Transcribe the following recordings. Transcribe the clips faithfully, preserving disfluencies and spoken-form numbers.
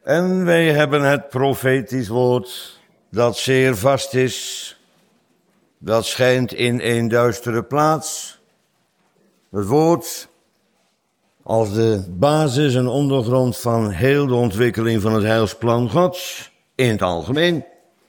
En wij hebben het profetisch woord dat zeer vast is, dat schijnt in een duistere plaats. Het woord als de basis en ondergrond van heel de ontwikkeling van het heilsplan Gods in het algemeen.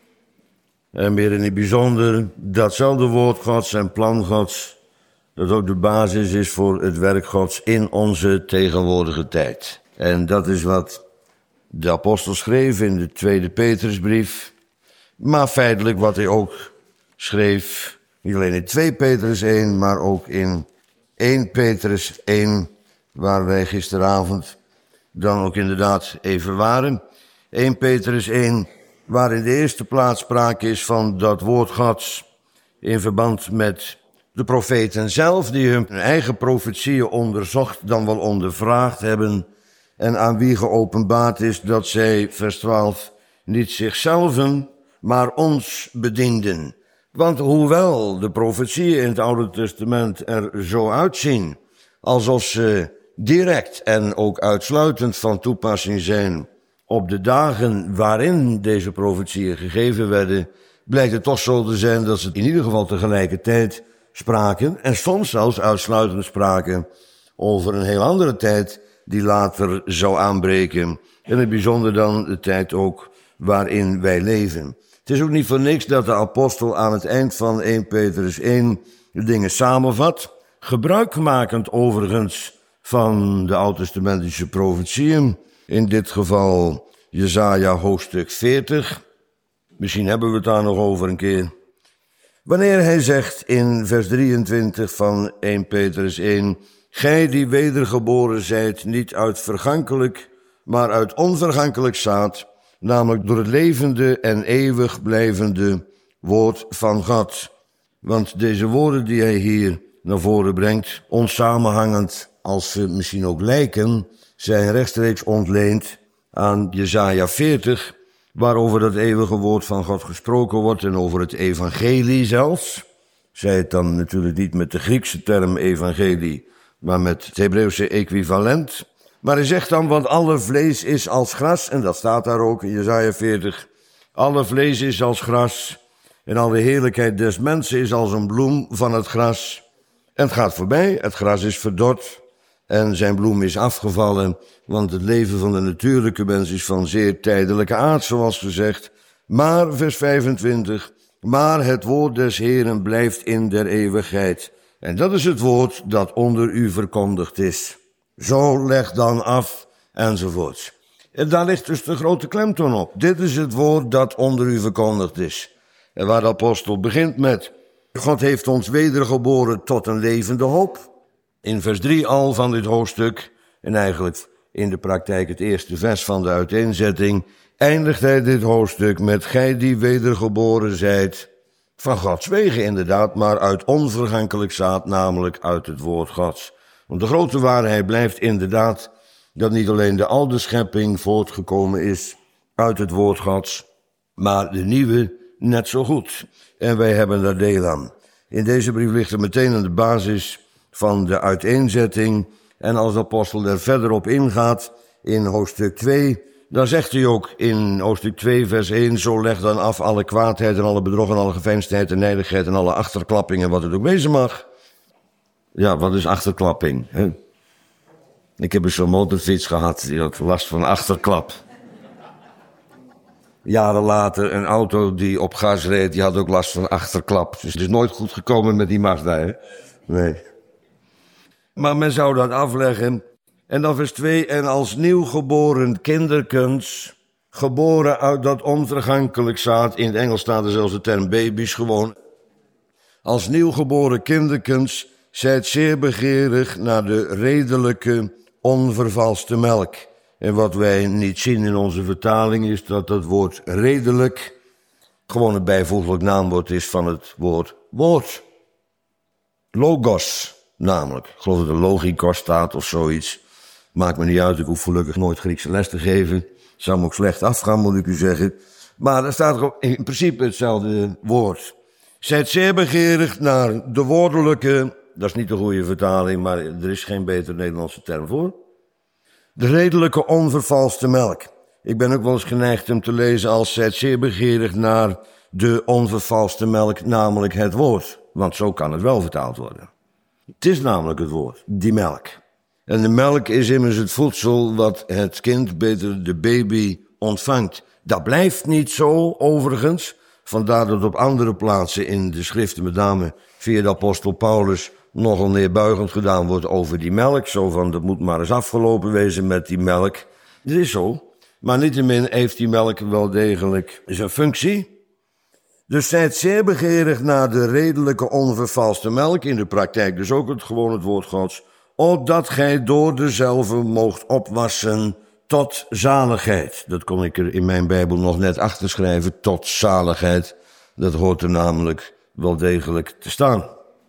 En meer in het bijzonder datzelfde woord Gods en plan Gods, dat ook de basis is voor het werk Gods in onze tegenwoordige tijd. En dat is wat de apostel schreef in de tweede Petrusbrief, maar feitelijk wat hij ook schreef, niet alleen in twee Petrus één, maar ook in één Petrus één, waar wij gisteravond dan ook inderdaad even waren. één Petrus één, waar in de eerste plaats sprake is van dat woord Gods in verband met de profeten zelf, die hun eigen profetieën onderzocht, dan wel ondervraagd hebben, en aan wie geopenbaard is dat zij, vers twaalf, niet zichzelven, maar ons bedienden. Want hoewel de profetieën in het Oude Testament er zo uitzien, alsof ze direct en ook uitsluitend van toepassing zijn op de dagen waarin deze profetieën gegeven werden, blijkt het toch zo te zijn dat ze in ieder geval tegelijkertijd spraken, en soms zelfs uitsluitend spraken, over een heel andere tijd die later zou aanbreken. In het bijzonder dan de tijd ook waarin wij leven. Het is ook niet voor niks dat de apostel aan het eind van één Petrus één de dingen samenvat, gebruikmakend overigens van de oud-testamentische profetieën, in dit geval Jesaja hoofdstuk veertig. Misschien hebben we het daar nog over een keer. Wanneer hij zegt in vers drieëntwintig van één Petrus één, gij die wedergeboren zijt, niet uit vergankelijk, maar uit onvergankelijk zaad, namelijk door het levende en eeuwig blijvende woord van God. Want deze woorden die hij hier naar voren brengt, onsamenhangend als ze misschien ook lijken, zijn rechtstreeks ontleend aan Jesaja veertig, waarover dat eeuwige woord van God gesproken wordt en over het evangelie zelfs. Zij het dan natuurlijk niet met de Griekse term evangelie, maar met het Hebreeuwse equivalent. Maar hij zegt dan, want alle vlees is als gras, en dat staat daar ook in Jesaja veertig. Alle vlees is als gras, en alle heerlijkheid des mensen is als een bloem van het gras. En het gaat voorbij, het gras is verdord, en zijn bloem is afgevallen, want het leven van de natuurlijke mens is van zeer tijdelijke aard, zoals gezegd. Maar, vers vijfentwintig, maar het woord des Heeren blijft in der eeuwigheid. En dat is het woord dat onder u verkondigd is. Zo leg dan af, enzovoorts. En daar ligt dus de grote klemtoon op. Dit is het woord dat onder u verkondigd is. En waar de apostel begint met, God heeft ons wedergeboren tot een levende hoop. In vers drie al van dit hoofdstuk, en eigenlijk in de praktijk het eerste vers van de uiteenzetting, eindigt hij dit hoofdstuk met, gij die wedergeboren zijt, van Gods wegen inderdaad, maar uit onvergankelijk zaad, namelijk uit het woord Gods. Want de grote waarheid blijft inderdaad dat niet alleen de oude schepping voortgekomen is uit het woord Gods, maar de nieuwe net zo goed. En wij hebben daar deel aan. In deze brief ligt er meteen aan de basis van de uiteenzetting. En als de apostel er verder op ingaat in hoofdstuk twee, dan zegt hij ook in hoofdstuk twee vers één, zo leg dan af alle kwaadheid en alle bedrog en alle geveinsdheid en nijdigheid en alle achterklappingen, wat het ook wezen mag. Ja, wat is achterklapping? Hè? Ik heb eens zo'n motorfiets gehad, die had last van achterklap. Jaren later een auto die op gas reed, die had ook last van achterklap. Dus het is nooit goed gekomen met die Mazda, hè? Nee. Maar men zou dat afleggen. En dan vers twee, en als nieuwgeboren kinderkens, geboren uit dat onvergankelijk zaad, in het Engels staat er zelfs de term baby's gewoon. Als nieuwgeboren kinderkens, zijt zeer begeerig naar de redelijke, onvervalste melk. En wat wij niet zien in onze vertaling is dat dat woord redelijk gewoon een bijvoeglijk naamwoord is van het woord woord. Logos, namelijk. Ik geloof dat er logikos staat of zoiets. Maakt me niet uit, ik hoef gelukkig nooit Griekse les te geven. Zou me ook slecht afgaan, moet ik u zeggen. Maar er staat ook in principe hetzelfde woord. Zijt zeer begeerig naar de woordelijke, dat is niet de goede vertaling, maar er is geen betere Nederlandse term voor. De redelijke onvervalste melk. Ik ben ook wel eens geneigd hem te lezen als zijt zeer begeerig naar de onvervalste melk, namelijk het woord. Want zo kan het wel vertaald worden. Het is namelijk het woord, die melk. En de melk is immers het voedsel wat het kind, beter de baby, ontvangt. Dat blijft niet zo, overigens. Vandaar dat op andere plaatsen in de schriften, met name via de apostel Paulus, nogal neerbuigend gedaan wordt over die melk. Zo van, dat moet maar eens afgelopen wezen met die melk. Dat is zo. Maar niettemin heeft die melk wel degelijk zijn functie. Dus zijt zeer begeerig naar de redelijke onvervalste melk, in de praktijk dus ook het gewoon het woord Gods, opdat gij door dezelve moogt opwassen tot zaligheid. Dat kon ik er in mijn Bijbel nog net achter schrijven, tot zaligheid. Dat hoort er namelijk wel degelijk te staan.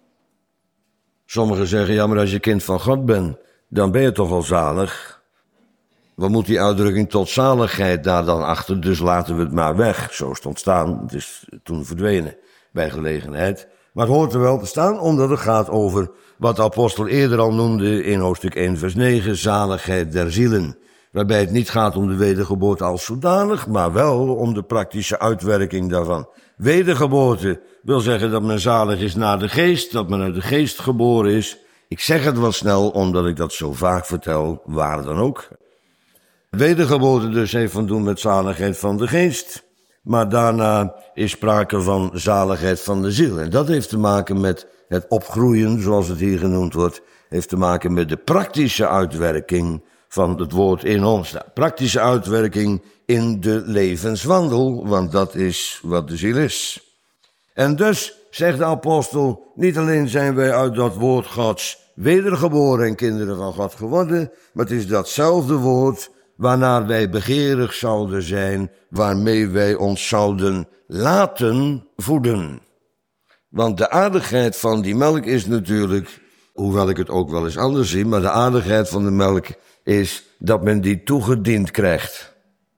Sommigen zeggen, ja, maar als je kind van God bent, dan ben je toch al zalig. Wat moet die uitdrukking tot zaligheid daar dan achter? Dus laten we het maar weg. Zo stond staan. Het is toen verdwenen bij gelegenheid. Maar het hoort er wel te staan, omdat het gaat over wat de apostel eerder al noemde in hoofdstuk één vers negen, zaligheid der zielen. Waarbij het niet gaat om de wedergeboorte als zodanig, maar wel om de praktische uitwerking daarvan. Wedergeboorte wil zeggen dat men zalig is naar de geest, dat men uit de geest geboren is. Ik zeg het wat snel, omdat ik dat zo vaak vertel, waar dan ook. Wedergeboorte dus heeft van doen met zaligheid van de geest. Maar daarna is sprake van zaligheid van de ziel. En dat heeft te maken met het opgroeien, zoals het hier genoemd wordt. Heeft te maken met de praktische uitwerking van het woord in ons. De praktische uitwerking in de levenswandel, want dat is wat de ziel is. En dus, zegt de apostel, niet alleen zijn wij uit dat woord Gods wedergeboren en kinderen van God geworden, maar het is datzelfde woord waarnaar wij begeerig zouden zijn, waarmee wij ons zouden laten voeden. Want de aardigheid van die melk is natuurlijk, hoewel ik het ook wel eens anders zie, maar de aardigheid van de melk is dat men die toegediend krijgt.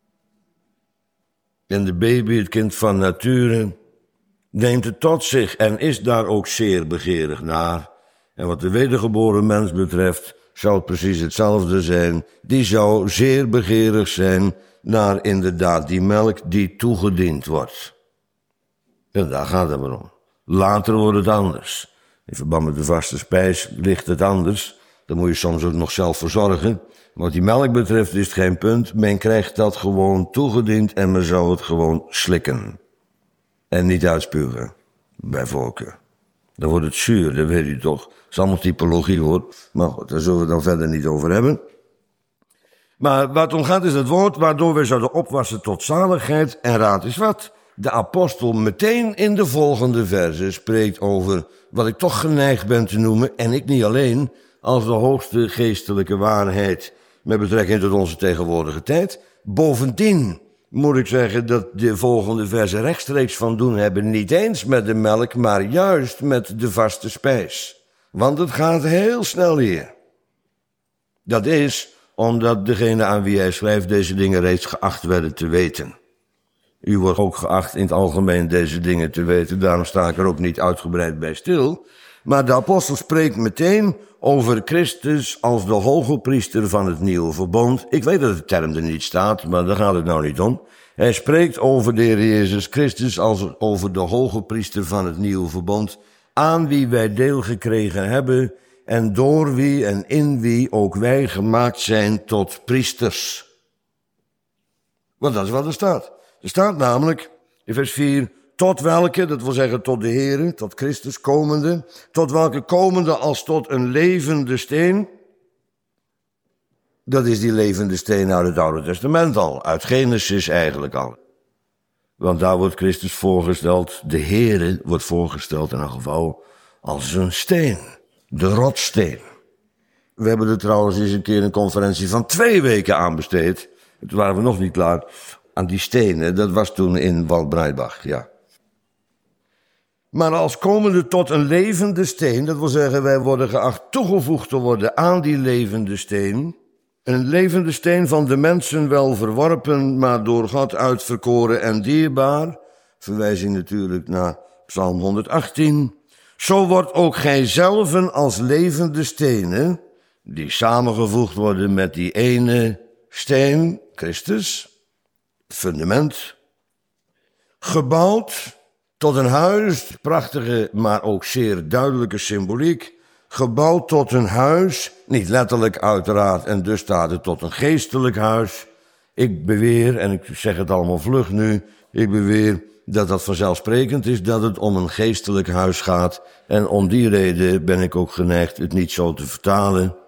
En de baby, het kind van nature, neemt het tot zich en is daar ook zeer begeerig naar. En wat de wedergeboren mens betreft, zou het precies hetzelfde zijn. Die zou zeer begeerig zijn naar inderdaad die melk die toegediend wordt. En daar gaat het maar om. Later wordt het anders. In verband met de vaste spijs ligt het anders. Daar moet je soms ook nog zelf voor zorgen. Wat die melk betreft is het geen punt. Men krijgt dat gewoon toegediend en men zou het gewoon slikken. En niet uitspugen, bij voorkeur. Dan wordt het zuur, dat weet u toch. Dat is allemaal typologie hoor. Maar goed, daar zullen we dan verder niet over hebben. Maar waar het om gaat is het woord waardoor wij zouden opwassen tot zaligheid. En raad eens wat. De apostel meteen in de volgende verse spreekt over wat ik toch geneigd ben te noemen, en ik niet alleen, als de hoogste geestelijke waarheid met betrekking tot onze tegenwoordige tijd. Bovendien moet ik zeggen dat de volgende verse rechtstreeks van doen hebben, niet eens met de melk, maar juist met de vaste spijs. Want het gaat heel snel hier. Dat is omdat degene aan wie hij schrijft deze dingen reeds geacht werden te weten. U wordt ook geacht in het algemeen deze dingen te weten, daarom sta ik er ook niet uitgebreid bij stil. Maar de apostel spreekt meteen over Christus als de hogepriester van het nieuwe verbond. Ik weet dat de term er niet staat, maar daar gaat het nou niet om. Hij spreekt over de Heer Jezus Christus als over de hogepriester van het nieuwe verbond, aan wie wij deel gekregen hebben en door wie en in wie ook wij gemaakt zijn tot priesters. Want dat is wat er staat. Er staat namelijk in vers vier, tot welke, dat wil zeggen tot de Heere, tot Christus komende, tot welke komende als tot een levende steen. Dat is die levende steen uit het Oude Testament al, uit Genesis eigenlijk al. Want daar wordt Christus voorgesteld, de Heere wordt voorgesteld in elk geval als een steen, de rotsteen. We hebben er trouwens eens een keer een conferentie van twee weken aan besteed. Toen waren we nog niet klaar aan die stenen, dat was toen in Waldbreidbach, ja. Maar als komende tot een levende steen, dat wil zeggen wij worden geacht toegevoegd te worden aan die levende steen. Een levende steen van de mensen wel verworpen, maar door God uitverkoren en dierbaar. Verwijzing natuurlijk naar Psalm honderdachttien. Zo wordt ook gij zelven als levende stenen, die samengevoegd worden met die ene steen, Christus, fundament. Gebouwd tot een huis, prachtige, maar ook zeer duidelijke symboliek. Gebouwd tot een huis, niet letterlijk uiteraard, en dus staat het tot een geestelijk huis. Ik beweer, en ik zeg het allemaal vlug nu, ik beweer dat dat vanzelfsprekend is dat het om een geestelijk huis gaat. En om die reden ben ik ook geneigd het niet zo te vertalen.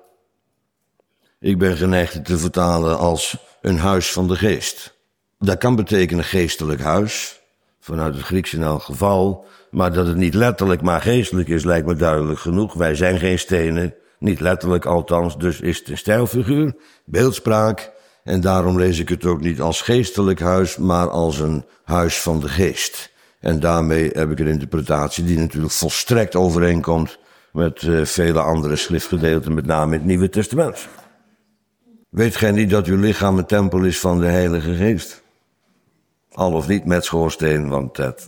Ik ben geneigd het te vertalen als een huis van de geest. Dat kan betekenen geestelijk huis, vanuit het Grieks in elk geval. Maar dat het niet letterlijk maar geestelijk is, lijkt me duidelijk genoeg. Wij zijn geen stenen, niet letterlijk althans, dus is het een stijlfiguur, beeldspraak. En daarom lees ik het ook niet als geestelijk huis, maar als een huis van de geest. En daarmee heb ik een interpretatie die natuurlijk volstrekt overeenkomt met uh, vele andere schriftgedeelten, met name in het Nieuwe Testament. Weet gij niet dat uw lichaam een tempel is van de Heilige Geest? Al of niet met schoorsteen, want dat...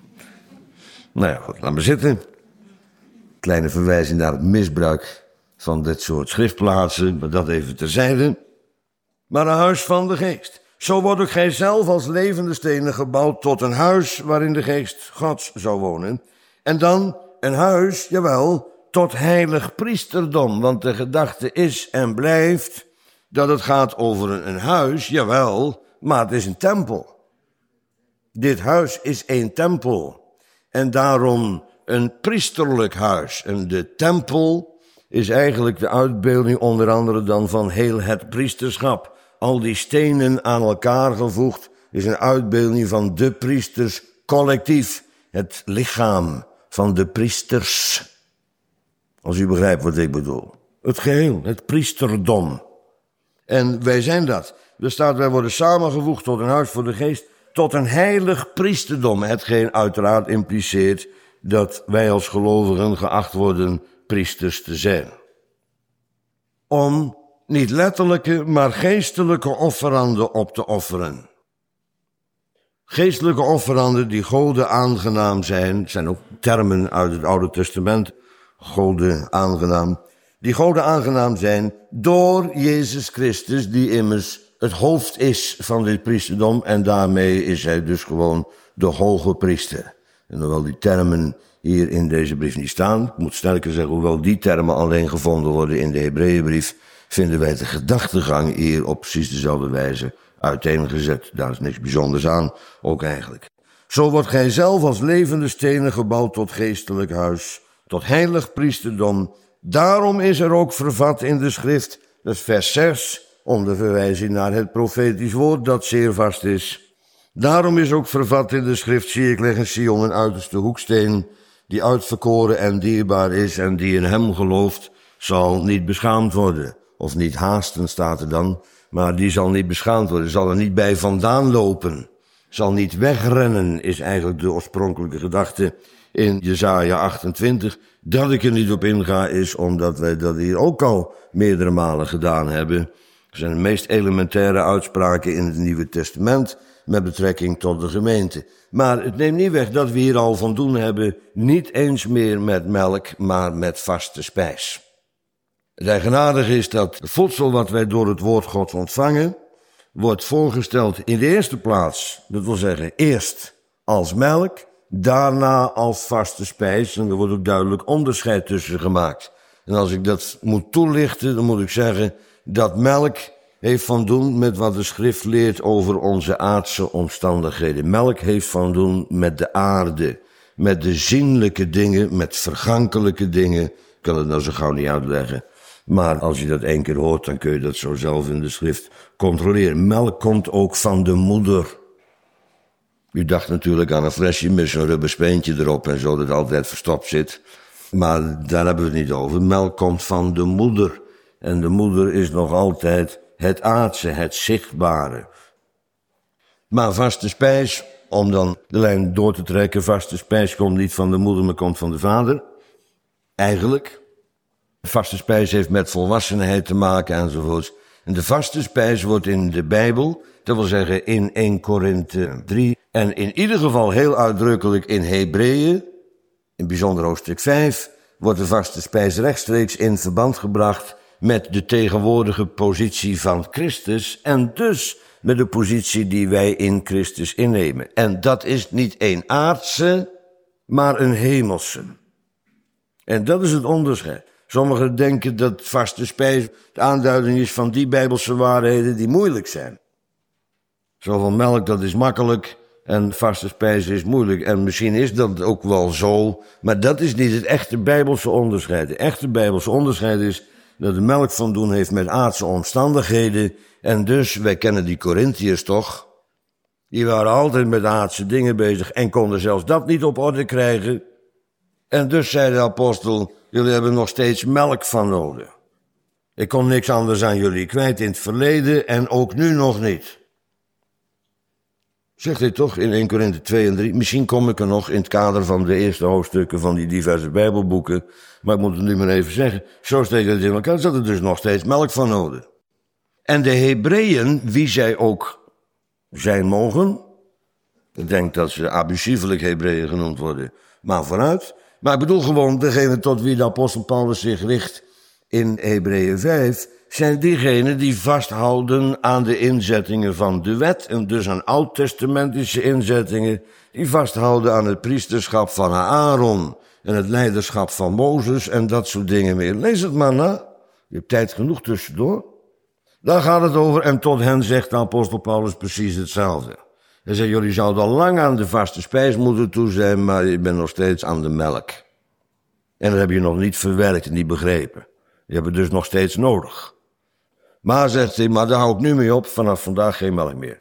Nou ja, goed, laat maar zitten. Kleine verwijzing naar het misbruik van dit soort schriftplaatsen, maar dat even terzijde. Maar een huis van de geest. Zo wordt ook gij zelf als levende stenen gebouwd tot een huis waarin de geest Gods zou wonen. En dan een huis, jawel, tot heilig priesterdom. Want de gedachte is en blijft dat het gaat over een, een huis, jawel, maar het is een tempel. Dit huis is een tempel. En daarom een priesterlijk huis. En de tempel is eigenlijk de uitbeelding onder andere dan van heel het priesterschap. Al die stenen aan elkaar gevoegd is een uitbeelding van de priesters collectief. Het lichaam van de priesters. Als u begrijpt wat ik bedoel. Het geheel, het priesterdom. En wij zijn dat. Er staat, wij worden samengevoegd tot een huis voor de geest, tot een heilig priesterdom. Hetgeen uiteraard impliceert dat wij als gelovigen geacht worden priesters te zijn. Om niet letterlijke, maar geestelijke offeranden op te offeren. Geestelijke offeranden die Gode aangenaam zijn, zijn ook termen uit het Oude Testament, Gode aangenaam, die Gode aangenaam zijn door Jezus Christus, die immers het hoofd is van dit priesterdom en daarmee is hij dus gewoon de hoge priester. En hoewel die termen hier in deze brief niet staan, ik moet sterker zeggen, hoewel die termen alleen gevonden worden in de Hebreeënbrief, vinden wij de gedachtegang hier op precies dezelfde wijze uiteengezet. Daar is niks bijzonders aan, ook eigenlijk. Zo wordt gij zelf als levende stenen gebouwd tot geestelijk huis, tot heilig priesterdom. Daarom is er ook vervat in de schrift, dat is vers zes, om de verwijzing naar het profetisch woord dat zeer vast is. Daarom is ook vervat in de schrift, zie ik leg in Sion een uiterste hoeksteen, die uitverkoren en dierbaar is en die in hem gelooft, zal niet beschaamd worden. Of niet haasten staat er dan, maar die zal niet beschaamd worden, zal er niet bij vandaan lopen. Zal niet wegrennen, is eigenlijk de oorspronkelijke gedachte in Jesaja achtentwintig. Dat ik er niet op inga is omdat wij dat hier ook al meerdere malen gedaan hebben. Er zijn de meest elementaire uitspraken in het Nieuwe Testament met betrekking tot de gemeente. Maar het neemt niet weg dat we hier al van doen hebben, niet eens meer met melk, maar met vaste spijs. Het eigenaardige is dat het voedsel wat wij door het woord Gods ontvangen, wordt voorgesteld in de eerste plaats, dat wil zeggen eerst als melk, daarna als vaste spijs. En er wordt ook duidelijk onderscheid tussen gemaakt. En als ik dat moet toelichten, dan moet ik zeggen dat melk heeft van doen met wat de schrift leert over onze aardse omstandigheden. Melk heeft van doen met de aarde, met de zienlijke dingen, met vergankelijke dingen. Ik kan het nou zo gauw niet uitleggen. Maar als je dat één keer hoort, dan kun je dat zo zelf in de schrift controleren. Melk komt ook van de moeder. U dacht natuurlijk aan een flesje met zo'n rubberspeentje erop en zo, dat altijd verstopt zit. Maar daar hebben we het niet over. Melk komt van de moeder. En de moeder is nog altijd het aardse, het zichtbare. Maar vaste spijs, om dan de lijn door te trekken, vaste spijs komt niet van de moeder, maar komt van de vader. Eigenlijk. Vaste spijs heeft met volwassenheid te maken enzovoorts. En de vaste spijs wordt in de Bijbel, dat wil zeggen in eerste Korinthe drie, en in ieder geval heel uitdrukkelijk in Hebreeën, in bijzonder hoofdstuk vijf, wordt de vaste spijs rechtstreeks in verband gebracht met de tegenwoordige positie van Christus en dus met de positie die wij in Christus innemen. En dat is niet een aardse, maar een hemelse. En dat is het onderscheid. Sommigen denken dat vaste spijs de aanduiding is van die bijbelse waarheden die moeilijk zijn. Zo van melk, dat is makkelijk en vaste spijs is moeilijk. En misschien is dat ook wel zo, maar dat is niet het echte bijbelse onderscheid. Het echte bijbelse onderscheid is dat de melk van doen heeft met aardse omstandigheden. En dus, wij kennen die Korintiërs toch, die waren altijd met aardse dingen bezig en konden zelfs dat niet op orde krijgen. En dus zei de apostel, jullie hebben nog steeds melk van nodig. Ik kon niks anders aan jullie kwijt in het verleden en ook nu nog niet. Zegt hij toch in Eerste Korinthe twee en drie. Misschien kom ik er nog in het kader van de eerste hoofdstukken van die diverse bijbelboeken. Maar ik moet het nu maar even zeggen. Zo steekt het in elkaar, zat er dus nog steeds melk van nodig. En de Hebreeën, wie zij ook zijn mogen. Ik denk dat ze abusievelijk Hebreeën genoemd worden. Maar vooruit. Maar ik bedoel gewoon degene tot wie de apostel Paulus zich richt in Hebreeën vijf, zijn diegenen die vasthouden aan de inzettingen van de wet en dus aan oud-testamentische inzettingen, die vasthouden aan het priesterschap van Aaron en het leiderschap van Mozes en dat soort dingen meer. Lees het maar na. Je hebt tijd genoeg tussendoor. Daar gaat het over en tot hen zegt de apostel Paulus precies hetzelfde. Hij zegt, jullie zouden al lang aan de vaste spijs moeten toe zijn, maar je bent nog steeds aan de melk. En dat heb je nog niet verwerkt en niet begrepen. Je hebt het dus nog steeds nodig. Maar, zegt hij, maar daar hou ik nu mee op, vanaf vandaag geen melk meer.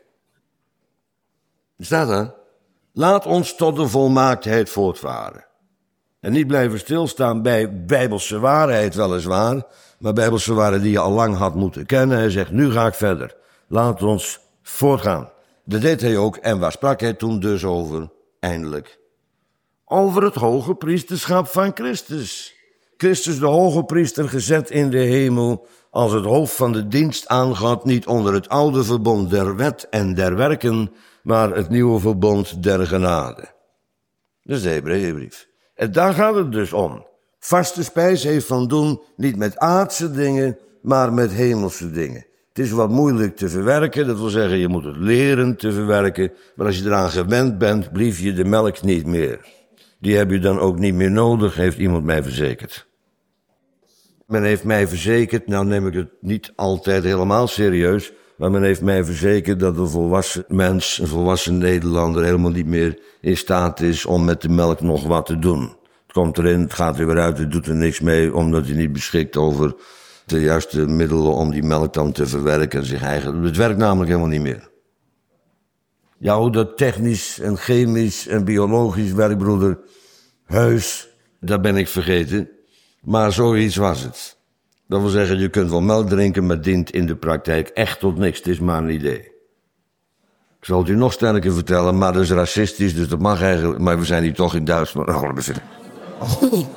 Staat er? Laat ons tot de volmaaktheid voortvaren. En niet blijven stilstaan bij bijbelse waarheid weliswaar, maar bijbelse waarheid die je al lang had moeten kennen. Hij zegt, nu ga ik verder. Laat ons voortgaan. Dat deed hij ook. En waar sprak hij toen dus over? Eindelijk. Over het hoge priesterschap van Christus. Christus de hoge priester gezet in de hemel als het hoofd van de dienst aangaat, niet onder het oude verbond der wet en der werken, maar het nieuwe verbond der genade. Dat is de Hebreeënbrief. En daar gaat het dus om. Vaste spijs heeft van doen niet met aardse dingen, maar met hemelse dingen. Het is wat moeilijk te verwerken, dat wil zeggen je moet het leren te verwerken, maar als je eraan gewend bent, blief je de melk niet meer. Die heb je dan ook niet meer nodig, heeft iemand mij verzekerd. Men heeft mij verzekerd, nou neem ik het niet altijd helemaal serieus, maar men heeft mij verzekerd dat een volwassen mens, een volwassen Nederlander, helemaal niet meer in staat is om met de melk nog wat te doen. Het komt erin, het gaat er weer uit, het doet er niks mee, omdat hij niet beschikt over de juiste middelen om die melk dan te verwerken en zich eigen. Het werkt namelijk helemaal niet meer. Ja, hoe dat technisch en chemisch en biologisch werkt, broeder, heus, dat ben ik vergeten. Maar zoiets was het. Dat wil zeggen, je kunt wel melk drinken, maar dient in de praktijk echt tot niks. Het is maar een idee. Ik zal het u nog sterker vertellen, maar dat is racistisch, dus dat mag eigenlijk. Maar we zijn hier toch in Duitsland. Oh, dat bevind... oh.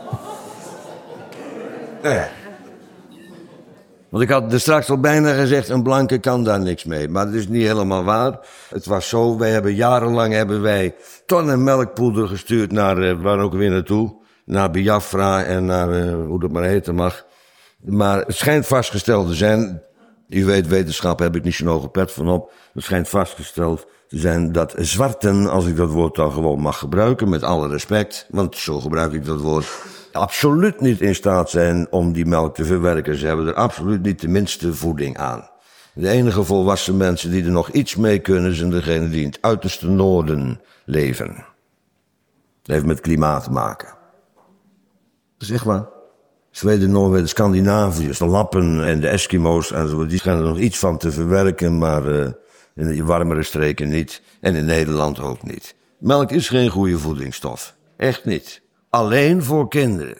Eh. Want ik had er straks al bijna gezegd, een blanke kan daar niks mee. Maar dat is niet helemaal waar. Het was zo, wij hebben jarenlang hebben wij tonnen melkpoeder gestuurd naar, uh, waar ook weer naartoe. Naar Biafra en naar, uh, hoe dat maar heten mag. Maar het schijnt vastgesteld te zijn, u weet, wetenschap heb ik niet zo'n hoge pet van op. Het schijnt vastgesteld te zijn dat zwarten, als ik dat woord dan gewoon mag gebruiken, met alle respect, want zo gebruik ik dat woord, absoluut niet in staat zijn om die melk te verwerken. Ze hebben er absoluut niet de minste voeding aan. De enige volwassen mensen die er nog iets mee kunnen, zijn degenen die in het uiterste noorden leven. Dat heeft met klimaat te maken. Dat is echt waar. Zweden, Noorwegen, Scandinaviërs, de Lappen en de Eskimo's en zo, die schijnen er nog iets van te verwerken, maar uh, in de warmere streken niet. En in Nederland ook niet. Melk is geen goede voedingsstof. Echt niet. Alleen voor kinderen.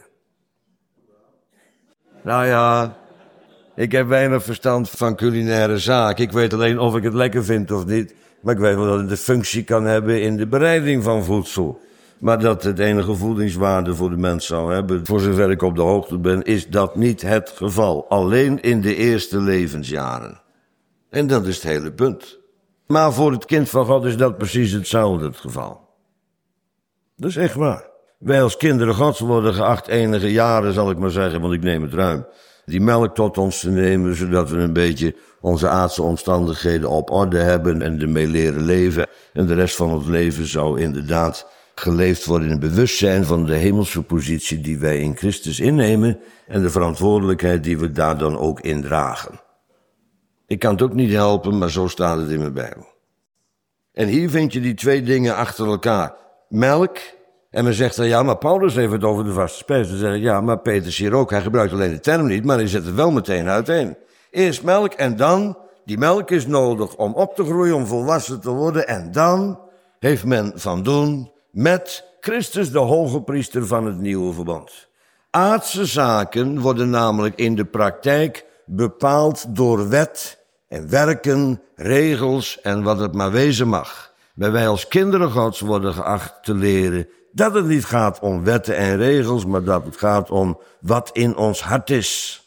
Nou ja, ik heb weinig verstand van culinaire zaken. Ik weet alleen of ik het lekker vind of niet. Maar ik weet wel dat het de functie kan hebben in de bereiding van voedsel. Maar dat het enige voedingswaarde voor de mens zou hebben, voor zover ik op de hoogte ben, is dat niet het geval. Alleen in de eerste levensjaren. En dat is het hele punt. Maar voor het kind van God is dat precies hetzelfde het geval. Dat is echt waar. Wij als kinderen Gods worden geacht enige jaren, zal ik maar zeggen, want ik neem het ruim, die melk tot ons te nemen, zodat we een beetje onze aardse omstandigheden op orde hebben en ermee leren leven. En de rest van ons leven zou inderdaad geleefd worden in het bewustzijn van de hemelse positie die wij in Christus innemen en de verantwoordelijkheid die we daar dan ook in dragen. Ik kan het ook niet helpen, maar zo staat het in mijn Bijbel. En hier vind je die twee dingen achter elkaar. Melk, en men zegt dan, ja, maar Paulus heeft het over de vaste spijs. Dan zeg ik, ja, maar Petrus hier ook, hij gebruikt alleen de term niet, maar hij zet het wel meteen uiteen. Eerst melk en dan, die melk is nodig om op te groeien, om volwassen te worden. En dan heeft men van doen met Christus, de hoge priester van het nieuwe verbond. Aardse zaken worden namelijk in de praktijk bepaald door wet en werken, regels en wat het maar wezen mag. Maar wij als kinderen Gods worden geacht te leren dat het niet gaat om wetten en regels, maar dat het gaat om wat in ons hart is.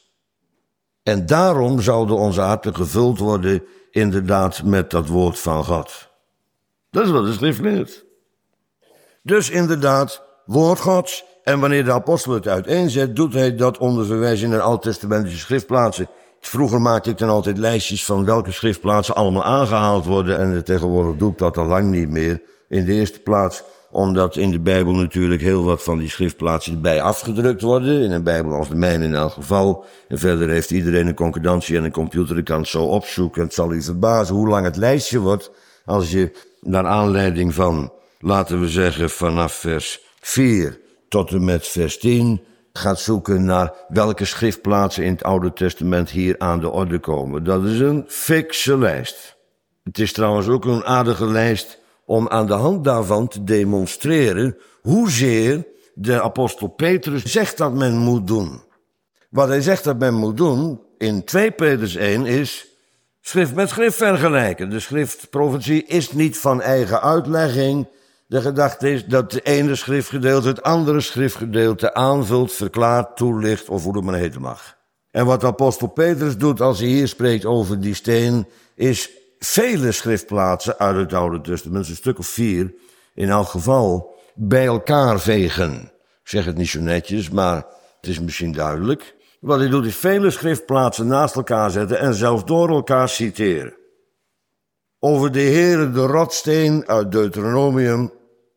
En daarom zouden onze harten gevuld worden inderdaad met dat woord van God. Dat is wat de schrift leert. Dus inderdaad, woord Gods. En wanneer de apostel het uiteenzet, doet hij dat onder verwijzing naar oud-testamentische schriftplaatsen. Vroeger maakte ik dan altijd lijstjes van welke schriftplaatsen allemaal aangehaald worden. En tegenwoordig doe ik dat al lang niet meer. In de eerste plaats omdat in de Bijbel natuurlijk heel wat van die schriftplaatsen erbij afgedrukt worden. In een Bijbel als de mijne in elk geval. En verder heeft iedereen een concordantie en een computer. Ik kan het zo opzoeken. Het zal u verbazen hoe lang het lijstje wordt als je naar aanleiding van, laten we zeggen, vanaf vers vier tot en met vers tien gaat zoeken naar welke schriftplaatsen in het Oude Testament hier aan de orde komen. Dat is een fikse lijst. Het is trouwens ook een aardige lijst om aan de hand daarvan te demonstreren hoezeer de apostel Petrus zegt dat men moet doen. Wat hij zegt dat men moet doen in twee Petrus één is schrift met schrift vergelijken. De schriftprofetie is niet van eigen uitlegging. De gedachte is dat de ene schriftgedeelte het andere schriftgedeelte aanvult, verklaart, toelicht of hoe het maar heten mag. En wat apostel Petrus doet als hij hier spreekt over die steen, is vele schriftplaatsen uit het Oude Testament, een stuk of vier, in elk geval, bij elkaar vegen. Ik zeg het niet zo netjes, maar het is misschien duidelijk. Wat hij doet is vele schriftplaatsen naast elkaar zetten en zelfs door elkaar citeren. Over de Heere de rotsteen uit Deuteronomium.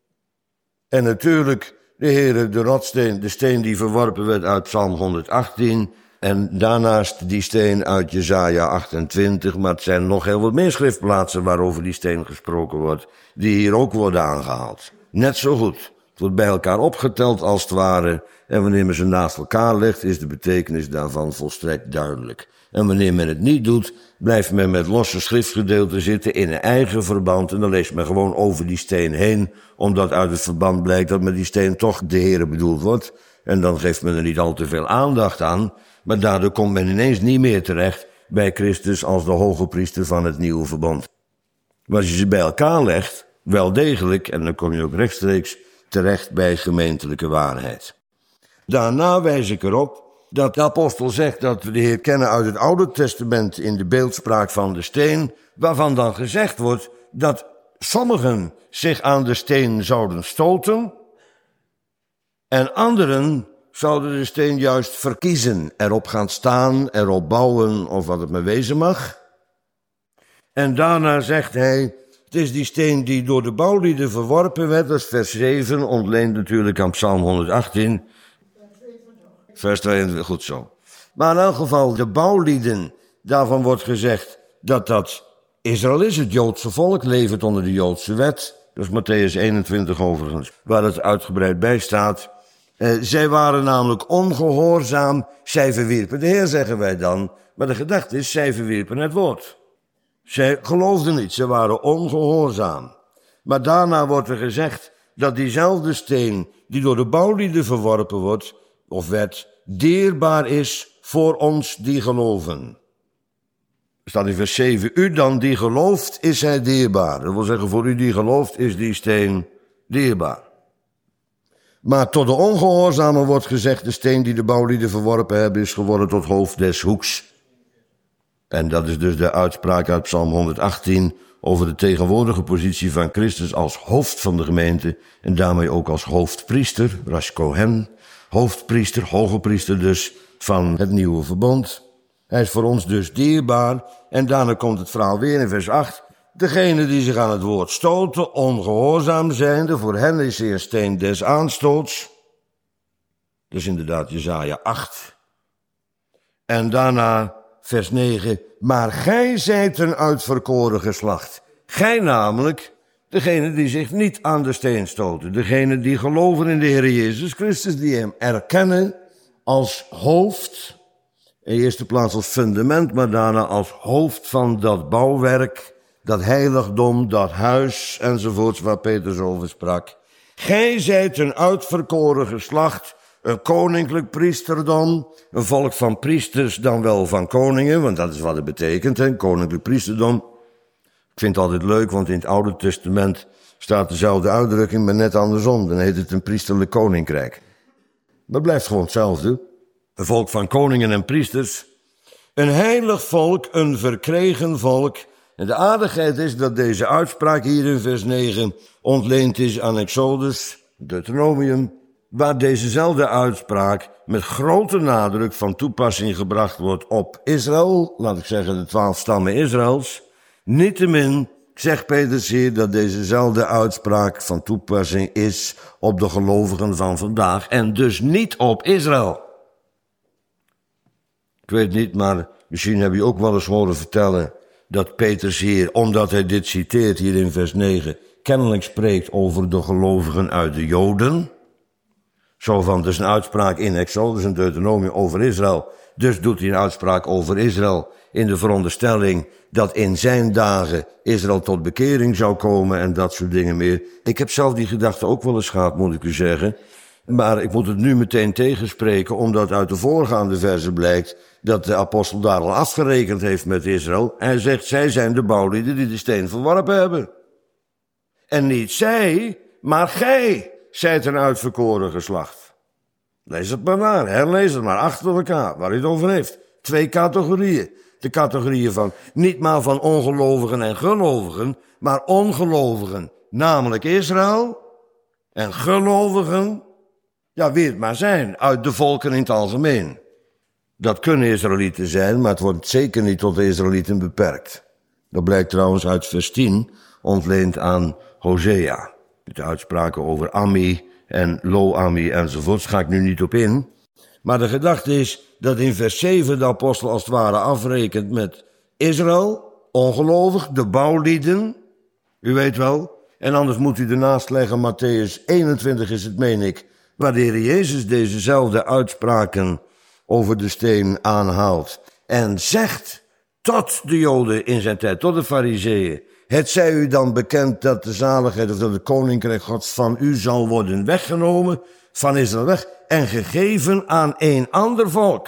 En natuurlijk de Heere de rotsteen, de steen die verworpen werd uit Psalm honderdachttien. En daarnaast die steen uit Jesaja achtentwintig. Maar het zijn nog heel wat meer schriftplaatsen waarover die steen gesproken wordt, die hier ook worden aangehaald. Net zo goed. Het wordt bij elkaar opgeteld als het ware. En wanneer men ze naast elkaar legt, is de betekenis daarvan volstrekt duidelijk. En wanneer men het niet doet, blijft men met losse schriftgedeelten zitten in een eigen verband. En dan leest men gewoon over die steen heen, omdat uit het verband blijkt dat met die steen toch de Heere bedoeld wordt. En dan geeft men er niet al te veel aandacht aan. Maar daardoor komt men ineens niet meer terecht bij Christus als de hoge priester van het nieuwe verbond. Maar als je ze bij elkaar legt, wel degelijk, en dan kom je ook rechtstreeks terecht bij gemeentelijke waarheid. Daarna wijs ik erop dat de apostel zegt dat we de Heer kennen uit het Oude Testament in de beeldspraak van de steen, waarvan dan gezegd wordt dat sommigen zich aan de steen zouden stoten en anderen zouden de steen juist verkiezen, erop gaan staan, erop bouwen of wat het maar wezen mag. En daarna zegt hij, het is die steen die door de bouwlieden verworpen werd, dat is vers zeven, ontleend natuurlijk aan Psalm honderdachttien. Vers tweeëntwintig, goed zo. Maar in elk geval, de bouwlieden, daarvan wordt gezegd dat dat Israël is, het Joodse volk, levend onder de Joodse wet. Dat is Matthäus eenentwintig overigens, waar het uitgebreid bij staat. Eh, zij waren namelijk ongehoorzaam, zij verwierpen de Heer, zeggen wij dan. Maar de gedachte is, zij verwierpen het woord. Zij geloofden niet, ze waren ongehoorzaam. Maar daarna wordt er gezegd dat diezelfde steen die door de bouwlieden verworpen wordt, of werd, dierbaar is voor ons die geloven. Er staat in vers zeven, u dan die gelooft, is hij dierbaar. Dat wil zeggen, voor u die gelooft, is die steen dierbaar. Maar tot de ongehoorzamen wordt gezegd, de steen die de bouwlieden verworpen hebben, is geworden tot hoofd des hoeks. En dat is dus de uitspraak uit Psalm honderdachttien over de tegenwoordige positie van Christus als hoofd van de gemeente en daarmee ook als hoofdpriester, Rash Kohen, hoofdpriester, hoge priester dus van het nieuwe verbond. Hij is voor ons dus dierbaar en daarna komt het verhaal weer in vers acht. Degene die zich aan het woord stoten, ongehoorzaam zijnde, voor hen is hij een steen des aanstoots. Dus inderdaad Jesaja acht. En daarna vers negen. Maar gij zijt een uitverkoren geslacht. Gij namelijk, degene die zich niet aan de steen stoten. Degene die geloven in de Heer Jezus Christus, die hem erkennen als hoofd. In eerste plaats als fundament, maar daarna als hoofd van dat bouwwerk, dat heiligdom, dat huis enzovoorts waar Petrus over sprak. Gij zijt een uitverkoren geslacht, een koninklijk priesterdom, een volk van priesters dan wel van koningen, want dat is wat het betekent, hè, koninklijk priesterdom. Ik vind het altijd leuk, want in het Oude Testament staat dezelfde uitdrukking, maar net andersom. Dan heet het een priesterlijk koninkrijk. Maar het blijft gewoon hetzelfde. Een volk van koningen en priesters. Een heilig volk, een verkregen volk. En de aardigheid is dat deze uitspraak hier in vers negen ontleend is aan Exodus, Deuteronomium, waar dezezelfde uitspraak met grote nadruk van toepassing gebracht wordt op Israël, laat ik zeggen de twaalf stammen Israëls. Niettemin zegt Petrus hier dat dezezelfde uitspraak van toepassing is op de gelovigen van vandaag en dus niet op Israël. Ik weet niet, maar misschien heb je ook wel eens horen vertellen dat Petrus hier, omdat hij dit citeert hier in vers negen, kennelijk spreekt over de gelovigen uit de Joden. Zo van, dus een uitspraak in Exodus en Deuteronomium over Israël. Dus doet hij een uitspraak over Israël in de veronderstelling dat in zijn dagen Israël tot bekering zou komen en dat soort dingen meer. Ik heb zelf die gedachte ook wel eens gehad, moet ik u zeggen. Maar ik moet het nu meteen tegenspreken, omdat uit de voorgaande verse blijkt dat de apostel daar al afgerekend heeft met Israël. Hij zegt, zij zijn de bouwlieden die de steen verworpen hebben. En niet zij, maar gij zijt een uitverkoren geslacht. Lees het maar naar, herlees het maar achter elkaar, waar hij het over heeft. Twee categorieën. De categorieën van, niet maar van ongelovigen en gelovigen, maar ongelovigen, namelijk Israël, en gelovigen, ja, wie het maar zijn, uit de volken in het algemeen. Dat kunnen Israëlieten zijn, maar het wordt zeker niet tot de Israëlieten beperkt. Dat blijkt trouwens uit vers tien, ontleend aan Hosea. De uitspraken over Ammi en Lo-Ammi enzovoorts, ga ik nu niet op in. Maar de gedachte is dat in vers zeven de apostel als het ware afrekent met Israël, ongelovig, de bouwlieden, u weet wel. En anders moet u ernaast leggen, Matthäus eenentwintig is het, meen ik, waar de Heer Jezus dezezelfde uitspraken over de steen aanhaalt. En zegt tot de Joden in zijn tijd, tot de Farizeeën, het zij u dan bekend dat de zaligheid of dat het koninkrijk Gods van u zal worden weggenomen, van Israël weg, en gegeven aan een ander volk.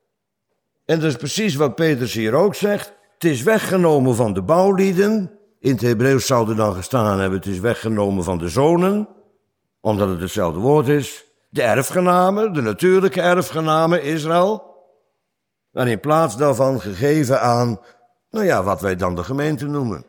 En dat is precies wat Petrus hier ook zegt. Het is weggenomen van de bouwlieden. In het Hebreeuws zou er dan gestaan hebben, het is weggenomen van de zonen, omdat het hetzelfde woord is. De erfgenamen, de natuurlijke erfgenamen, Israël. En in plaats daarvan gegeven aan, nou ja, wat wij dan de gemeente noemen.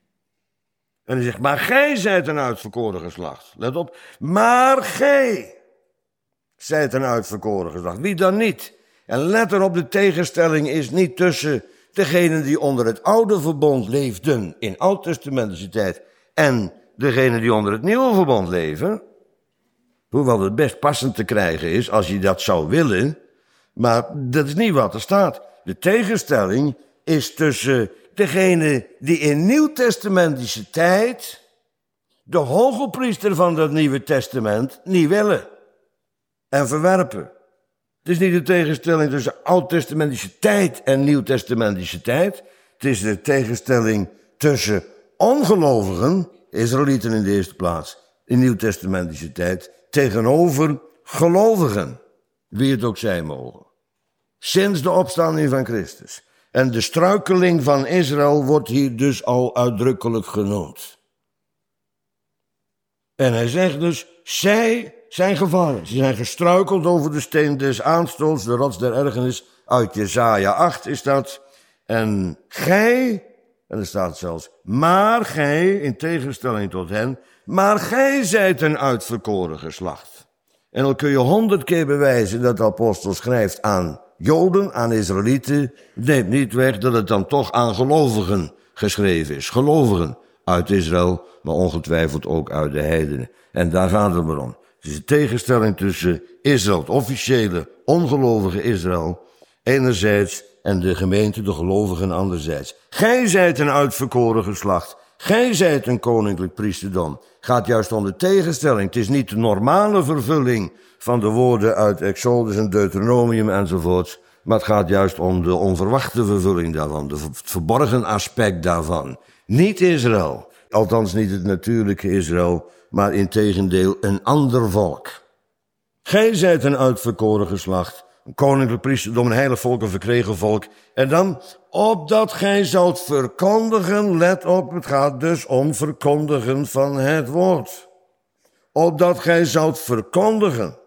En hij zegt, maar gij zijt een uitverkoren geslacht. Let op, maar gij zijt een uitverkoren geslacht. Wie dan niet? En let erop, de tegenstelling is niet tussen degenen die onder het oude verbond leefden in oud-testamentische tijd en degenen die onder het nieuwe verbond leven. Hoewel het best passend te krijgen is als je dat zou willen, maar dat is niet wat er staat. De tegenstelling is tussen degene die in nieuwtestamentische tijd de hoge priester van dat Nieuwe Testament niet willen en verwerpen. Het is niet de tegenstelling tussen oud-testamentische tijd en nieuwtestamentische tijd. Het is de tegenstelling tussen ongelovigen, Israëlieten in de eerste plaats, in nieuwtestamentische tijd, tegenover gelovigen, wie het ook zijn mogen. Sinds de opstanding van Christus. En de struikeling van Israël wordt hier dus al uitdrukkelijk genoemd. En hij zegt dus, zij zijn gevallen. Ze zijn gestruikeld over de steen des aanstoots, de rots der ergernis. Uit Jesaja acht is dat. En gij En er staat zelfs, maar gij, in tegenstelling tot hen, maar gij zijt een uitverkoren geslacht. En dan kun je honderd keer bewijzen dat de apostel schrijft aan Joden, aan Israëlieten. Neemt niet weg dat het dan toch aan gelovigen geschreven is. Gelovigen uit Israël, maar ongetwijfeld ook uit de heidenen. En daar gaat het maar om. Het is een tegenstelling tussen Israël, het officiële, ongelovige Israël, enerzijds, en de gemeente, de gelovigen, anderzijds. Gij zijt een uitverkoren geslacht. Gij zijt een koninklijk priesterdom. Gaat juist om de tegenstelling. Het is niet de normale vervulling van de woorden uit Exodus en Deuteronomium enzovoort, maar het gaat juist om de onverwachte vervulling daarvan, het verborgen aspect daarvan. Niet Israël, althans niet het natuurlijke Israël, maar integendeel een ander volk. Gij zijt een uitverkoren geslacht, een koninklijk priesterdom, een heilig volk, een verkregen volk. En dan, opdat gij zoudt verkondigen, let op, het gaat dus om verkondigen van het woord. Opdat gij zoudt verkondigen.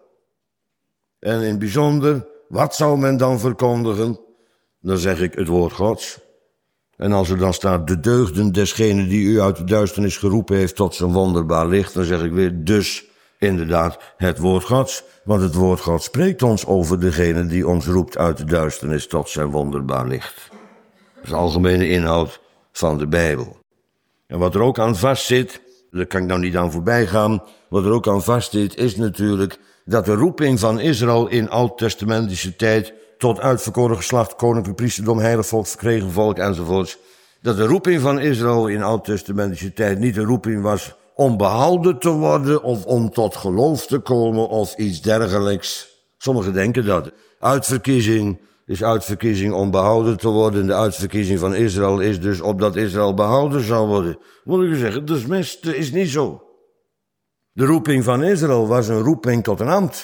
En in het bijzonder, wat zou men dan verkondigen? Dan zeg ik het woord Gods. En als er dan staat, de deugden desgene die u uit de duisternis geroepen heeft tot zijn wonderbaar licht, dan zeg ik weer, dus inderdaad het woord Gods. Want het woord Gods spreekt ons over degene die ons roept uit de duisternis tot zijn wonderbaar licht. Dat is de algemene inhoud van de Bijbel. En wat er ook aan vastzit, daar kan ik nou niet aan voorbij gaan, wat er ook aan vastzit is natuurlijk dat de roeping van Israël in oud-testamentische tijd tot uitverkoren geslacht, koninklijk priesterdom, heilig volk, verkregen volk enzovoorts, dat de roeping van Israël in oud-testamentische tijd niet een roeping was om behouden te worden of om tot geloof te komen of iets dergelijks. Sommigen denken dat. Uitverkiezing is uitverkiezing om behouden te worden. De uitverkiezing van Israël is dus opdat Israël behouden zou worden. Moet ik u zeggen, dat is, mis, dat is niet zo. De roeping van Israël was een roeping tot een ambt.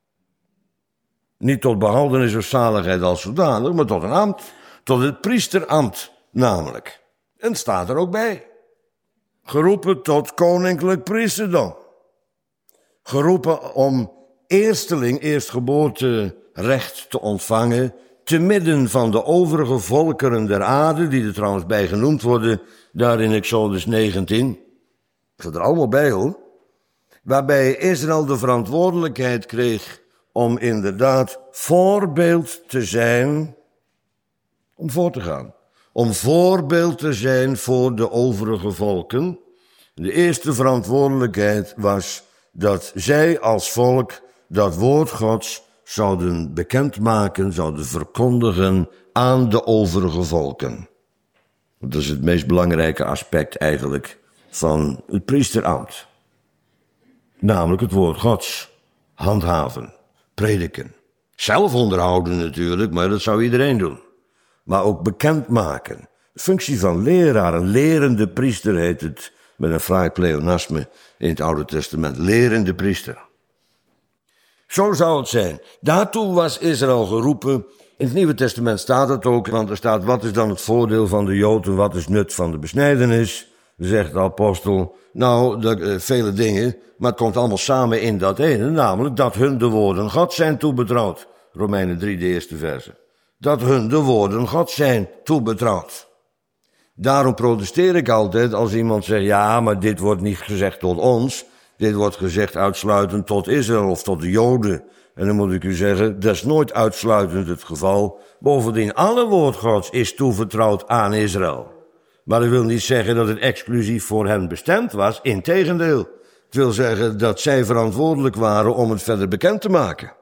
Niet tot behoudenis of zaligheid als zodanig, maar tot een ambt. Tot het priesterambt namelijk. En het staat er ook bij. Geroepen tot koninklijk priesterdom. Geroepen om eersteling, eerstgeboorterecht te ontvangen, te midden van de overige volkeren der aarde, die er trouwens bij genoemd worden, daar in Exodus negentien. Dat staat er allemaal bij hoor. Waarbij Israël de verantwoordelijkheid kreeg om inderdaad voorbeeld te zijn, om voor te gaan. Om voorbeeld te zijn voor de overige volken. De eerste verantwoordelijkheid was dat zij als volk dat woord Gods zouden bekendmaken, zouden verkondigen aan de overige volken. Dat is het meest belangrijke aspect eigenlijk van het priesterambt. Namelijk het woord Gods handhaven, prediken. Zelf onderhouden natuurlijk, maar dat zou iedereen doen. Maar ook bekendmaken. De functie van leraar, een lerende priester heet het, met een fraai pleonasme in het Oude Testament. Lerende priester. Zo zou het zijn. Daartoe was Israël geroepen. In het Nieuwe Testament staat het ook, want er staat, wat is dan het voordeel van de Jood en wat is nut van de besnijdenis? Zegt de apostel, nou, de, uh, vele dingen, maar het komt allemaal samen in dat ene, namelijk dat hun de woorden God zijn toebetrouwd. Romeinen drie, de eerste verse. Dat hun de woorden God zijn toebetrouwd. Daarom protesteer ik altijd als iemand zegt, ja, maar dit wordt niet gezegd tot ons, dit wordt gezegd uitsluitend tot Israël of tot de Joden. En dan moet ik u zeggen, dat is nooit uitsluitend het geval. Bovendien, alle woord Gods is toevertrouwd aan Israël. Maar dat wil niet zeggen dat het exclusief voor hen bestemd was, integendeel. Het wil zeggen dat zij verantwoordelijk waren om het verder bekend te maken.